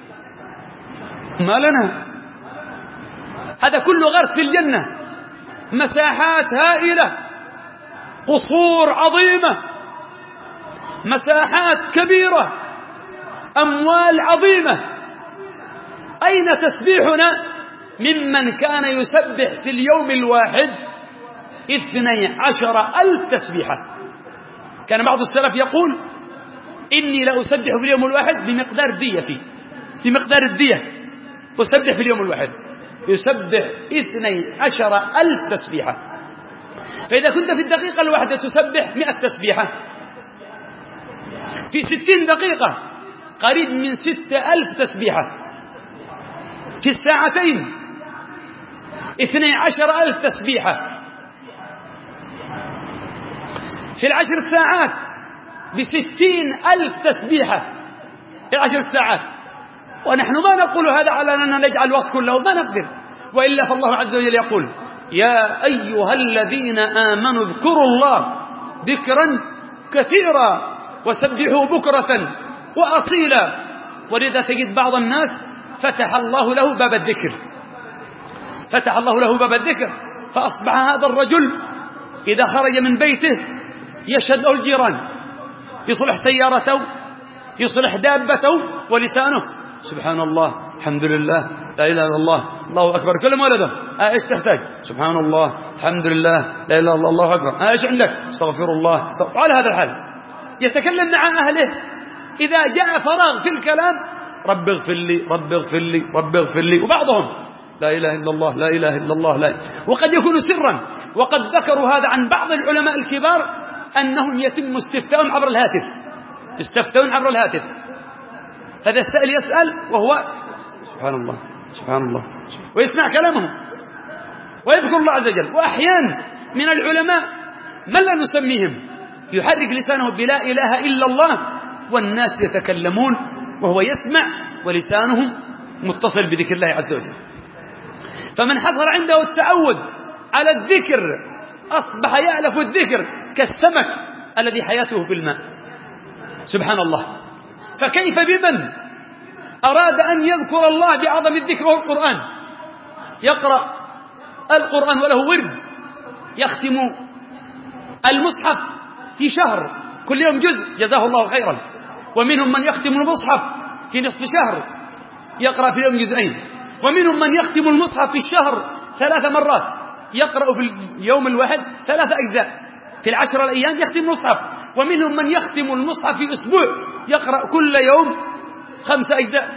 ما لنا هذا كله غرس في الجنة، مساحات هائلة، قصور عظيمة، مساحات كبيرة، أموال عظيمة. أين تسبيحنا ممن كان يسبح في اليوم الواحد اثني عشر ألف تسبيحة؟ كان بعض السلف يقول إني لا أسبح في اليوم الواحد بمقدار ديتي، بمقدار الدية أسبح في اليوم الواحد، يسبح اثني عشر ألف تسبيحة. فإذا كنت في الدقيقة الواحدة تسبح مئة تسبيحة، في ستين دقيقة قريب من ستة ألف تسبيحة، في الساعتين اثني عشر ألف تسبيحة، في العشر ساعات بستين ألف تسبيحة في العشر ساعات. ونحن ما نقول هذا على أننا نجعل الوقت كله، ما نقدر، وإلا فالله عز وجل يقول يا أيها الذين آمنوا اذكروا الله ذكرا كثيرا وسبحوا بكرة وأصيلا. ولذا تجد بعض الناس فتح الله له باب الذكر، فتح الله له باب الذكر، فأصبح هذا الرجل إذا خرج من بيته يشهد له الجيران، يصلح سيارته، يصلح دابته، ولسانه سبحان الله الحمد لله لا إله إلا الله الله أكبر. كل ما ولده آه إيش تحتاج؟ سبحان الله الحمد لله لا إله إلا الله الله أكبر. آه إيش عندك؟ استغفر الله. على هذا الحال يتكلم مع أهله، إذا جاء فراغ في الكلام رب اغفر لي رب اغفر لي رب اغفر لي. وبعضهم لا إله إلا الله لا إله إلا الله لا، وقد يكون سرا. وقد ذكروا هذا عن بعض العلماء الكبار أنهم يتم استفتاء عبر الهاتف، يستفتون عبر الهاتف، هذا السائل يسأل وهو سبحان الله سبحان الله ويسمع كلامهم ويذكر الله عز وجل. وأحيانا من العلماء من لا نسميهم يحرك لسانه بلا إله إلا الله والناس يتكلمون وهو يسمع ولسانهم متصل بذكر الله عز وجل. فمن حصل عنده التعود على الذكر أصبح يألف الذكر كالسمك الذي حياته في الماء. سبحان الله. فكيف بمن أراد أن يذكر الله بعظم الذكر وهو القرآن، يقرأ القرآن وله ورد، يختم المصحف في شهر كل يوم جزء جزاه الله خيرا. ومنهم من يختم المصحف في نصف شهر يقرأ في اليوم جزئين. ومنهم من يختم المصحف في الشهر ثلاث مرات، يقرأ في اليوم الواحد ثلاث أجزاء، في العشر الأيام يختم المصحف. ومنهم من يختم المصحف في أسبوع، يقرأ كل يوم خمس أجزاء،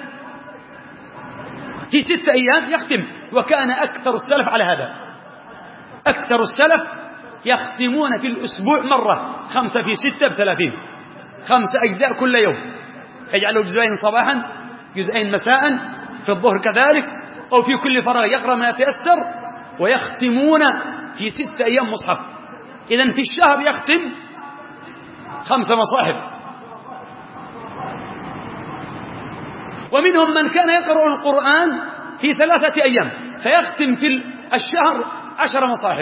في ستة أيام يختم. وكان أكثر السلف على هذا، أكثر السلف يختمون في الأسبوع مرة، خمسة في ستة بثلاثين، خمس أجزاء كل يوم، يجعلوا جزئين صباحا جزئين مساء، في الظهر كذلك، أو في كل فراغ يقرأ ما يتيسر، ويختمون في ستة أيام مصحف. إذن في الشهر يختم خمس مصاحف. ومنهم من كان يقرأ القرآن في ثلاثة أيام فيختم في الشهر عشر مصاحف.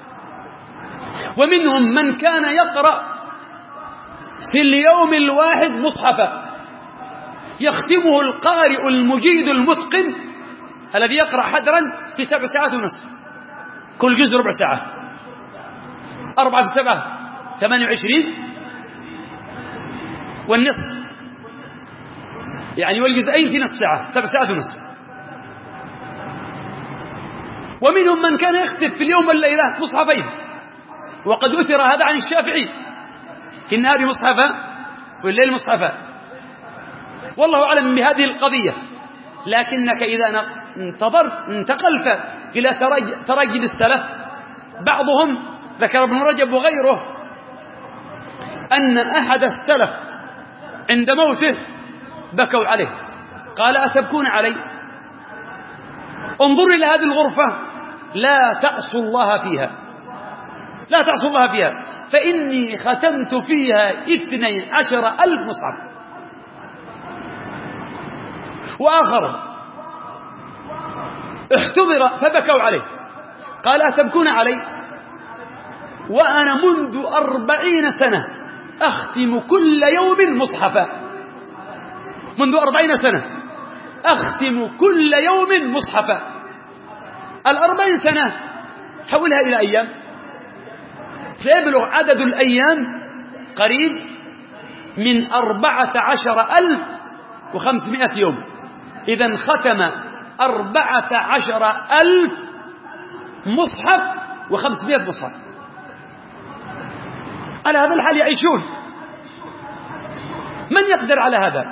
ومنهم من كان يقرأ في اليوم الواحد مصحفا، يختمه القارئ المجيد المتقن الذي يقرأ حدرا في سبع ساعات ونصف، كل جزء ربع ساعة، أربعة في سبعة ثمانية وعشرين، والنصف يعني والجزئين في نصف ساعة، سبع ساعات ونصف. ومنهم من كان يختم في اليوم والليلة مصحفين، وقد أثر هذا عن الشافعي، في النهار مصحفا والليل مصحفا، والله أعلم بهذه القضية. لكنك إذا انتظرت انتقلت إلى تراجم السلف، بعضهم ذكر ابن رجب وغيره أن أحد السلف عند موته بكوا عليه، قال أتبكون علي؟ انظر إلى هذه الغرفة، لا تعصوا الله فيها، لا تعصوا الله فيها، فإني ختمت فيها اثني عشر ألف مصحف. وآخر احتضر فبكوا عليه، قال أتبكون علي؟ وأنا منذ أربعين سنة أختم كل يوم مصحفا، منذ أربعين سنة أختم كل يوم مصحفا. الأربعين سنة حولها إلى أيام، سيبلغ عدد الأيام قريب من أربعة عشر ألف وخمسمائة يوم. إذن ختم أربعة عشر ألف مصحف وخمسمائة مصحف. على هذا الحال يعيشون، من يقدر على هذا؟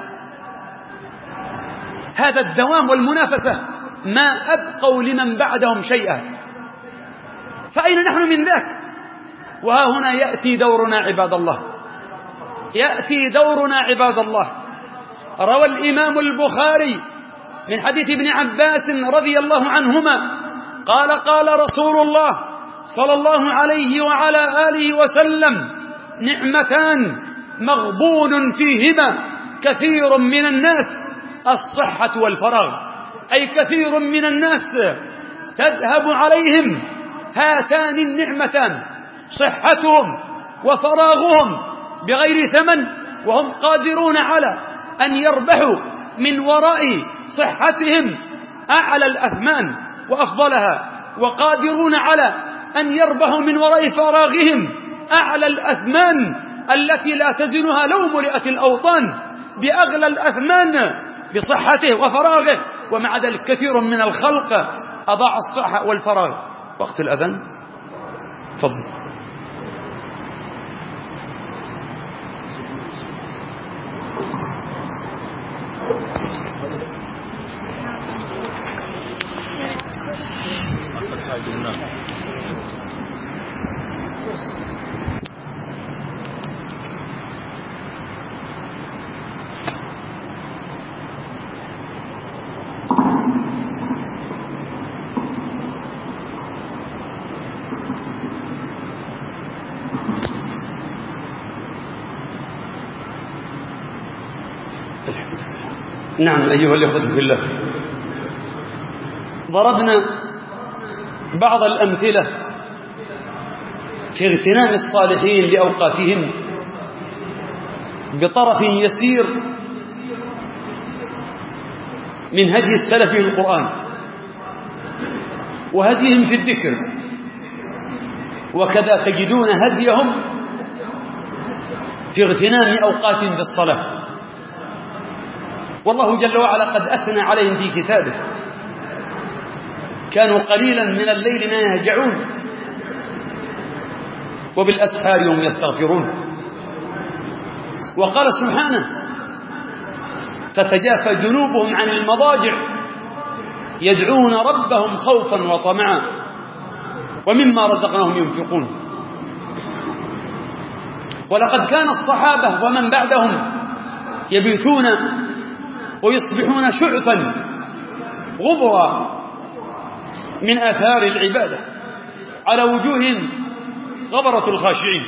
هذا الدوام والمنافسة ما أبقوا لمن بعدهم شيئا، فأين نحن من ذاك؟ وها هنا يأتي دورنا عباد الله، يأتي دورنا عباد الله. روى الإمام البخاري من حديث ابن عباس رضي الله عنهما قال قال رسول الله صلى الله عليه وعلى آله وسلم: نعمتان مغبون فيهما كثير من الناس، الصحة والفراغ. أي كثير من الناس تذهب عليهم هاتان النعمتان، صحتهم وفراغهم، بغير ثمن، وهم قادرون على أن يربحوا من وراء صحتهم أعلى الأثمان وأفضلها، وقادرون على أن يربحوا من وراء فراغهم أعلى الأثمان التي لا تزنها لو ملئت الأوطان بأغلى الأثمان بصحته وفراغه. ومع ذلك كثير من الخلق أضاع الصحة والفراغ. وقت الأذان تفضل. نعم أيها الأخوة في الله، ضربنا بعض الأمثلة في اغتنام الصالحين لأوقاتهم بطرف يسير من هدي السلف في القرآن وهديهم في الذكر، وكذا تجدون هديهم في اغتنام أوقات بالصلاة. والله جل وعلا قد أثنى عليهم في كتابه: كانوا قليلا من الليل ما يهجعون وبالأسحار هم يستغفرون. وقال سبحانه: تتجافى جنوبهم عن المضاجع يدعون ربهم خوفا وطمعا ومما رزقناهم ينفقون. ولقد كان الصحابة ومن بعدهم يبيتون ويصبحون شعثا غبرا من آثار العبادة، على وجوههم غبرة الخاشعين.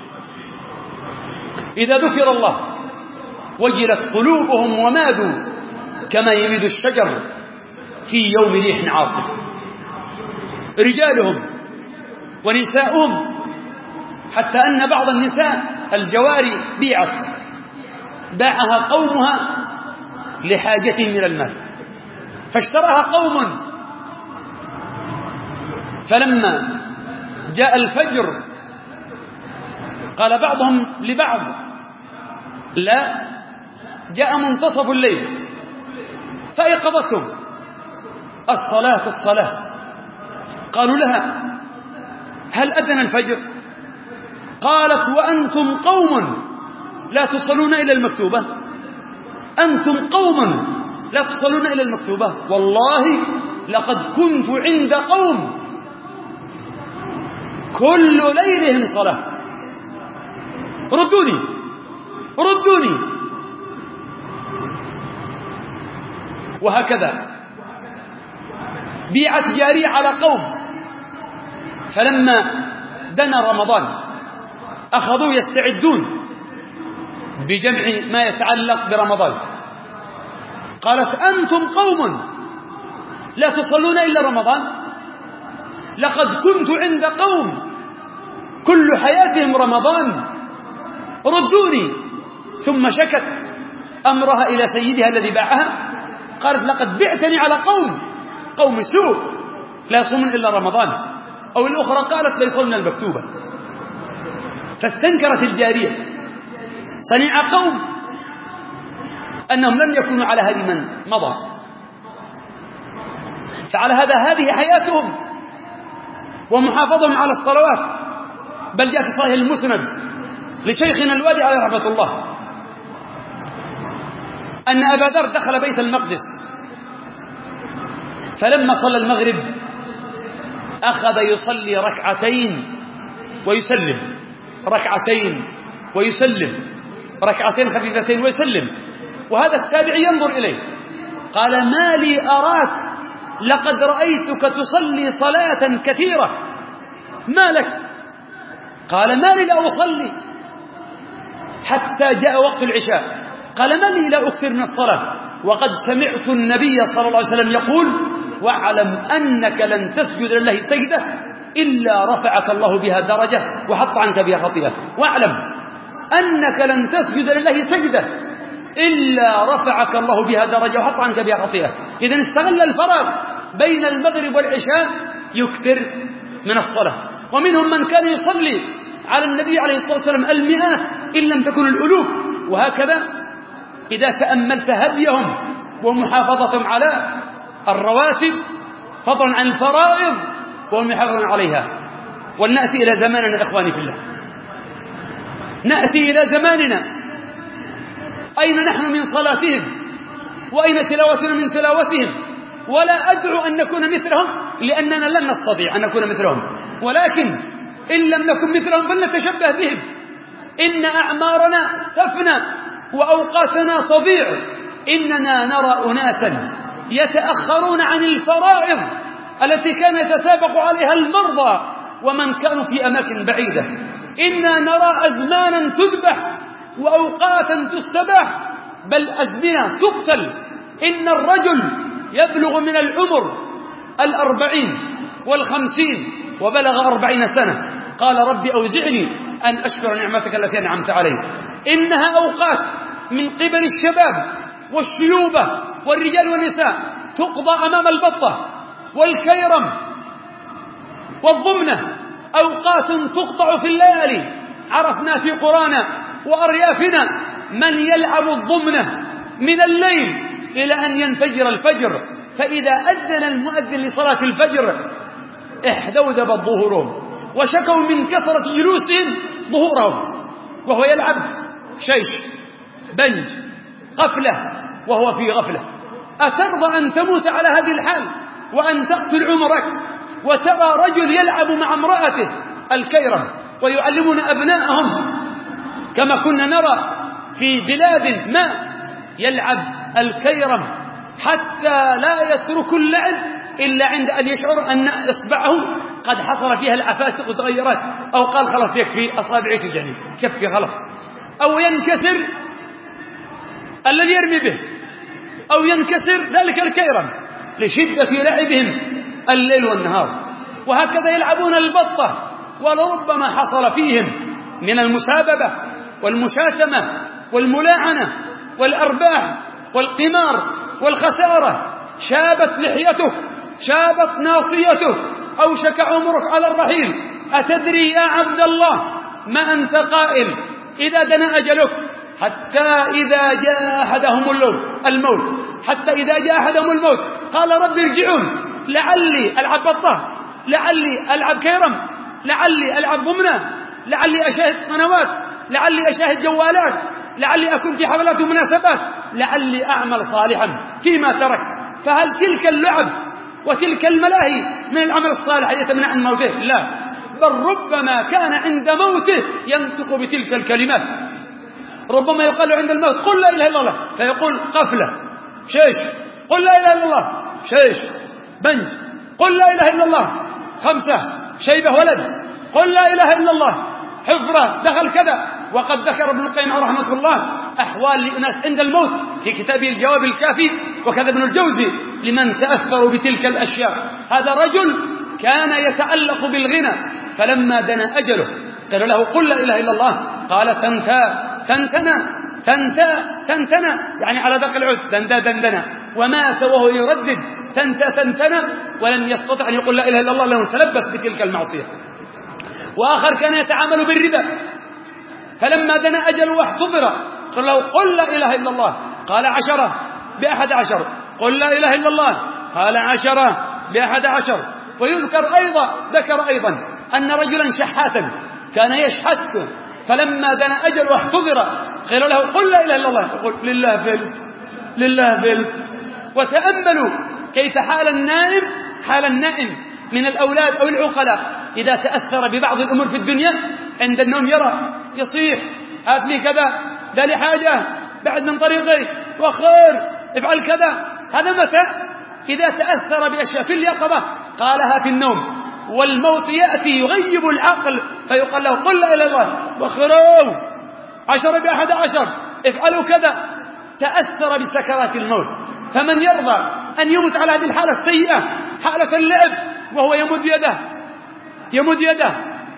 إذا ذكر الله وجلت قلوبهم ومادوا كما يميد الشجر في يوم ريح عاصف. رجالهم ونساؤهم، حتى أن بعض النساء الجواري بيعت باعها قومها لحاجة من المال، فاشتراها قوم، فلما جاء الفجر قال بعضهم لبعض: لا، جاء منتصف الليل فأيقظتهم: الصلاة الصلاة. قالوا لها: هل أذن الفجر؟ قالت: وأنتم قوم لا تصلون إلى المكتوبة، أنتم قوم لا تصلون إلى المكتوبة، والله لقد كنت عند قوم كل ليلهم صلاة، ردوني ردوني. وهكذا بيعت جارية على قوم، فلما دنا رمضان أخذوا يستعدون بجمع ما يتعلق برمضان. قالت: أنتم قوم لا تصلون إلا رمضان، لقد كنت عند قوم كل حياتهم رمضان، ردوني. ثم شكت أمرها إلى سيدها الذي باعها، قالت لقد بعتني على قوم قوم سوء لا يصومون إلا رمضان. أو الأخرى قالت لا يصومون المكتوبة. فاستنكرت الجارية صنيع قوم أنهم لم يكونوا على هدي من مضى. فعلى هذا هذه حياتهم ومحافظهم على الصلوات. بل جاء في صحيح المسند لشيخنا الوادي عليه رحمة الله أن أبا ذر دخل بيت المقدس، فلما صلى المغرب أخذ يصلي ركعتين ويسلم، ركعتين ويسلم، ركعتين خفيفتين ويسلم. وهذا التابعي ينظر إليه قال ما لي أراك لقد رأيتك تصلي صلاة كثيرة، ما لك؟ قال ما لي لا أصلي حتى جاء وقت العشاء. قال ما لي لا أكثر من الصلاة وقد سمعت النبي صلى الله عليه وسلم يقول واعلم أنك لن تسجد لله سجدة إلا رفعك الله بها درجة وحط عنك بها خطيئة. واعلم أنك لن تسجد لله سجدة إلا رفعك الله بها درجة وحط عنك بها خطيئة. إذن استغل الفراغ بين المغرب والعشاء يكثر من الصلاة. ومنهم من كان يصلي على النبي عليه الصلاة والسلام المئات إن لم تكن الألوف. وهكذا إذا تأملت هديهم ومحافظتهم على الرواتب فضلا عن الفرائض وهم يحافظون عليها. ولنأتي إلى زماننا إخواني في الله، نأتي إلى زماننا، أين نحن من صلاتهم وأين تلاوتنا من تلاوتهم؟ ولا أدعو أن نكون مثلهم لأننا لن نستطيع أن نكون مثلهم، ولكن إن لم نكن مثلهم فلنتشبه بهم. إن أعمارنا تفنى وأوقاتنا تضيع. إننا نرى أناسا يتأخرون عن الفرائض التي كان يتسابق عليها المرضى ومن كانوا في أماكن بعيدة. إننا نرى أزمانا تذبح وأوقاتا تستباح، بل أزمنة تقتل. إن الرجل يبلغ من العمر الأربعين والخمسين وبلغ أربعين سنة قال ربي أوزعني أن أشكر نعمتك التي أنعمت علي. إنها أوقات من قبل الشباب والشيوبة والرجال والنساء تقضى أمام البطة والكيرم والضمنة، أوقات تقطع في الليالي. عرفنا في قرانا وأريافنا من يلعب الضمنة من الليل إلى أن ينفجر الفجر، فإذا أذن المؤذن لصلاة الفجر احدودبت ظهورهم وشكوا من كثرة جلوسهم ظهورهم وهو يلعب شيش بنج قفلة وهو في غفلة. أترضى أن تموت على هذه الحال وأن تقتل عمرك وترى رجل يلعب مع امرأته الكيرم ويعلمون أبناءهم كما كنا نرى في بلاد ما يلعب الكيرم حتى لا يترك اللعب إلا عند أن يشعر أن إصبعه قد حصل فيها العفاسق وتغيرات، أو قال خلاص يكفي أصابعي تجعني كفي خلاص، أو ينكسر الذي يرمي به، أو ينكسر ذلك الكيرم لشدة لعبهم الليل والنهار. وهكذا يلعبون البطة، ولربما حصل فيهم من المساببة والمشاتمة والملاعنة والأرباح والقمار والخسارة. شابت لحيته، شابت ناصيته، أوشك عمرك على الرحيل. أتدري يا عبد الله ما أنت قائل إذا دنا أجلك؟ حتى إذا جاء أحدهم الموت حتى إذا جاء أحدهم الموت قال رب ارجعون لعلي ألعب بطة، لعلي ألعب كيرم، لعلي ألعب ضمنة، لعلي أشاهد قنوات، لعلي أشاهد جوالات، لعلي أكون في حفلات ومناسبات، لعلي أعمل صالحا فيما ترك. فهل تلك اللعب وتلك الملاهي من العمل الصالح يتمنع عن موته؟ لا، بل ربما كان عند موته ينطق بتلك الكلمات. ربما يقال عند الموت قل لا إله إلا الله فيقول قفلة شيش، قل لا إله إلا الله شيش بنج، قل لا إله إلا الله خمسة شيبة ولد، قل لا إله إلا الله حفرة دخل كذا. وقد ذكر ابن القيم رحمه الله أحوال لأناس عند الموت في كتابه الجواب الكافي، وكذا ابن الجوزي لمن تأثروا بتلك الأشياء. هذا رجل كان يتعلق بالغنى، فلما دنا أجله قالوا له قل لا إله إلا الله، قال تنتى تنتنى تنتى تنتنى، يعني على ذاك العود دندا دندنا، ومات وهو يردد تنتى تنتنى، ولم يستطع أن يقول لا إله إلا الله لأنه تلبس بتلك المعصية. وآخر كان يتعامل بالربا، فلما دنا أجل واحتضر قال له قل لا إله إلا الله، قال عشرة بأحد عشر، قل لا إله إلا الله، قال عشرة بأحد عشر. ويذكر أيضا ذكر أيضا أن رجلا شحاتا كان يشحت، فلما دنا أجل واحتضر قال له قل لا إله إلا الله، يقول لله فلس لله فلس. وتأملوا كيف حال النائم حال النائم من الأولاد أو العقلاء إذا تأثر ببعض الأمور في الدنيا عند النوم يرى يصيح هات لي كذا، ذا لي حاجة بعد من طريقي وخير افعل كذا. هذا متى؟ إذا تأثر بأشياء في اليقظة قالها في النوم، والموت يأتي يغيب العقل فيقال له قل لا إله إلا الله وخيروا عشر بأحد عشر افعلوا كذا. تأثر بسكرات الموت. فمن يرضى أن يموت على هذه الحالة السيئة، حالة اللعب، وهو يمد يده يمد يده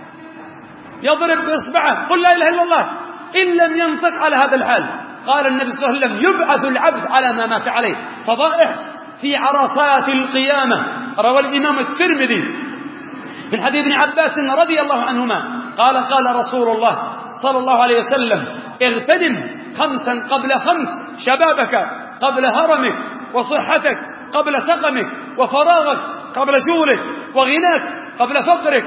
يضرب بإصبعه قل لا إله إلا الله، إن لم ينطق على هذا الحال قال النبي صلى الله عليه وسلم يبعث العبد على ما مات عليه. فضائح في عرصات القيامة. روى الإمام الترمذي من حديث ابن عباس رضي الله عنهما قال قال رسول الله صلى الله عليه وسلم اغتنم خمسا قبل خمس، شبابك قبل هرمك، وصحتك قبل سقمك، وفراغك قبل شغلك، وغناك قبل فقرك،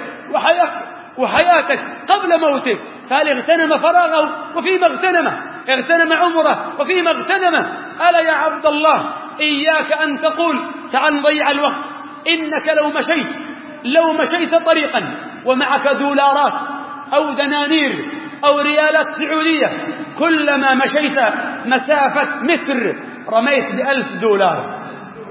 وحياتك قبل موتك. فهل اغتنم فراغه وفيما اغتنمه، اغتنم عمره وفيما اغتنمه. ألا يا عبد الله إياك أن تقول تعال نضيع الوقت. إنك لو مشيت لو مشيت طريقا ومعك دولارات أو دنانير أو ريالات سعودية، كلما مشيت مسافة متر رميت بألف دولار،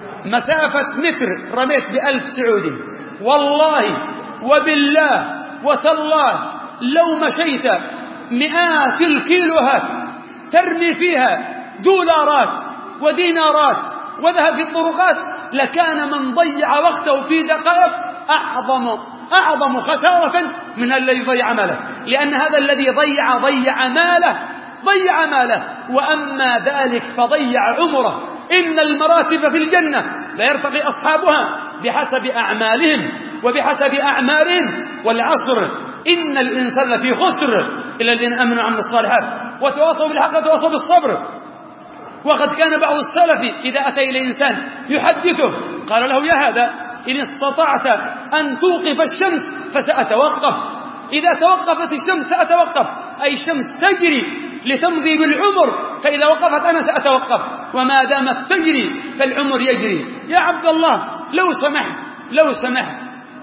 مسافة متر رميت بألف سعودي. والله وبالله وتالله لو مشيت مئات الكيلوهات ترمي فيها دولارات ودينارات وذهب في الطرقات، لكان من ضيع وقته في دقائق أعظم أعظم خسارة من الذي ضيع ماله، لأن هذا الذي ضيع ضيع ماله ضيع ماله وأما ذلك فضيع عمره. إن المراتب في الجنة لا يرتقي أصحابها بحسب أعمالهم وبحسب أعمارهم. والعصر إن الإنسان في خسر إلا الذين آمنوا وعملوا الصالحات وتواصوا بالحق وتواصوا بالصبر. وقد كان بعض السلف إذا أتى إلى إنسان يحدثه قال له يا هذا إن استطعت أن توقف الشمس فسأتوقف، إذا توقفت الشمس سأتوقف، أي الشمس تجري لتمضي بالعمر، فإذا وقفت أنا سأتوقف، وما دامت تجري فالعمر يجري. يا عبد الله لو سمحت لو سمحت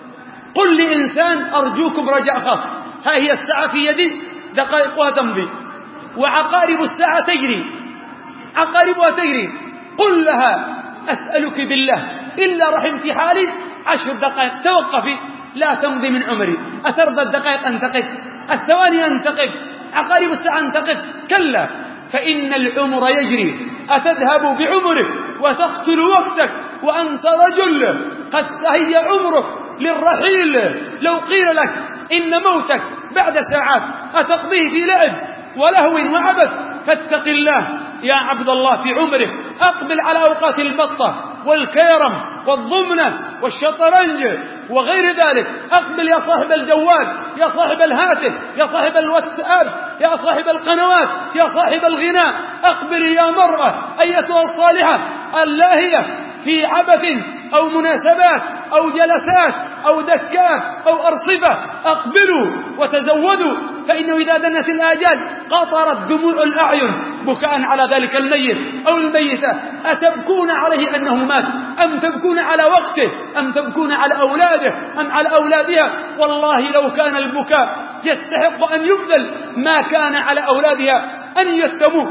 قل لإنسان أرجوك برجاء خاص، ها هي الساعة في يدي دقائقها تمضي وعقارب الساعة تجري عقاربها تجري، قل لها أسألك بالله إلا رحمت حالي عشر دقائق توقفي لا تمضي من عمري. أترضى الدقائق أن تقف، الثواني أن تقف، عقارب الساعة أن تقف؟ كلا، فإن العمر يجري. أتذهب بعمرك وتقتل وقتك وأنت رجل قد تهيأ عمرك للرحيل؟ لو قيل لك إن موتك بعد ساعات أتقضيه في لعب ولهو وعبث فاتق الله يا عبد الله في عمرك. أقبل على أوقات البطة والكيرم والضمنة والشطرنج وغير ذلك. أقبل يا صاحب الجوال، يا صاحب الهاتف، يا صاحب الواتساب، يا صاحب القنوات، يا صاحب الغناء. أقبل يا مرأة أيتها الصالحة اللاهية في عبث أو مناسبات أو جلسات أو دكات أو أرصفة. أقبلوا وتزودوا، فإنه إذا دنت الآجال قطرت دموع الأعين بكاء على ذلك الميت أو الميتة. أتبكون عليه أنه مات أم تبكون على وقته أم تبكون على أولاده أم على أولادها؟ والله لو كان البكاء يستحق أن يبذل ما كان على أولادها أن يتموا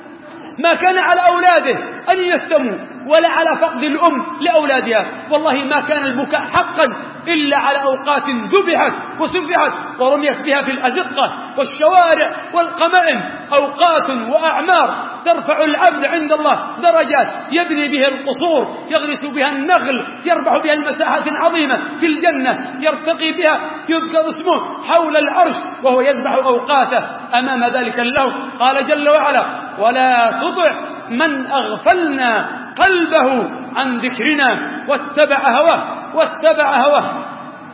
ما كان على أولاده أن يتموا ولا على فقد الأم لأولادها. والله ما كان البكاء حقا إلا على أوقات ذبحت وسفحت ورميت بها في الأزقة والشوارع والقمائم، أوقات وأعمار ترفع العبد عند الله درجات، يبني بها القصور، يغرس بها النخل، يربح بها المساحات العظيمة في الجنة، يرتقي بها، يذكر اسمه حول العرش وهو يذبح أوقاته أمام ذلك اللهو. قال جل وعلا: ولا تطع من أغفلنا قلبه عن ذكرنا واتبع هواه واتبع هواه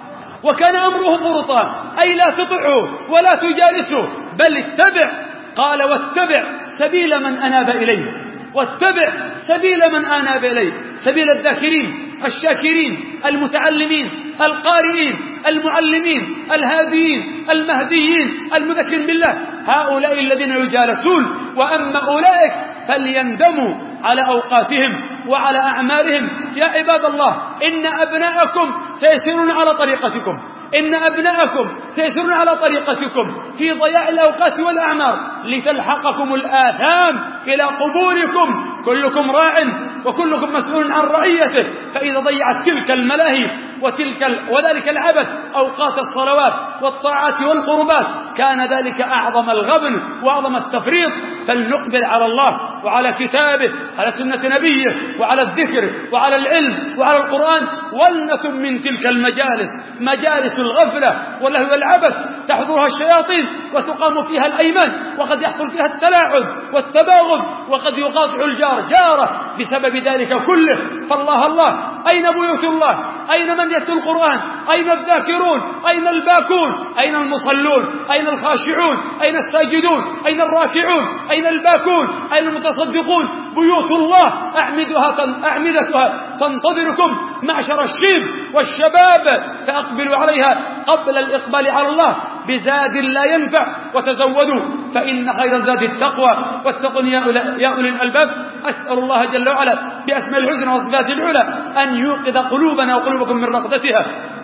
وكان أمره فرطا، أي لا تطعه ولا تجالسه، بل اتبع. قال: واتبع سبيل من أناب إليه، واتبع سبيل من أناب إليه، سبيل الذاكرين الشاكرين المتعلمين القارئين المعلمين الهاديين المهديين المذكرين بالله، هؤلاء الذين يجالسون. وأما أولئك فليندموا على أوقاتهم وعلى أعمالهم. يا عباد الله، إن أبناءكم سيسيرون على طريقتكم، إن أبناءكم سيسيرون على طريقتكم في ضياع الأوقات والأعمار، لتلحقكم الآثام إلى قبوركم. كلكم راع وكلكم مسؤول عن رعيته، فإذا ضيعت تلك الملاهي وتلك وذلك العبث أوقات الصلوات والطاعات والقربات، كان ذلك أعظم الغبن وأعظم التفريط. فلنقبل على الله وعلى كتابه، على سنة نبيه، وعلى الذكر وعلى العلم وعلى القرآن، ولنكن من تلك المجالس، مجالس الغفلة واللهو والعبث تحضرها الشياطين وتقام فيها الأيمان، وقد يحصل فيها التلاعب والتباغض، وقد يقاطع الجار جاره بسبب ذلك كله. فالله الله، أين بيوت الله؟ أين من يتلو القرآن؟ أين الذاكرون؟ أين الباكون؟ أين المصلون؟ أين الخاشعون؟ أين الساجدون؟ أين الراكعون؟ أين الباكون؟ أين المتصدقون؟ بيوت الله أعمدها أعمدتها تنتظركم معشر الشيب والشباب، فأقبلوا عليها قبل الإقبال على الله بزاد لا ينفع، وتزودوا فإن خير الزاد التقوى، واتقون يا أولي الألباب. أسأل الله جل وعلا بأسماء الحسنى وصفاته العلى أن يوقظ قلوبنا وقلوبكم من رقدتها،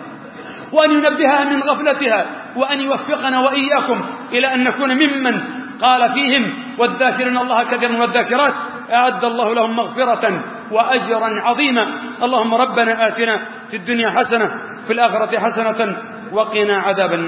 وأن ينبهها من غفلتها، وأن يوفقنا وإياكم إلى أن نكون ممن قال فيهم: والذاكرين الله كثيرا والذاكرات أعد الله لهم مغفرة وأجرا عظيما. اللهم ربنا آتنا في الدنيا حسنة في الآخرة حسنة وقنا عذاب النار.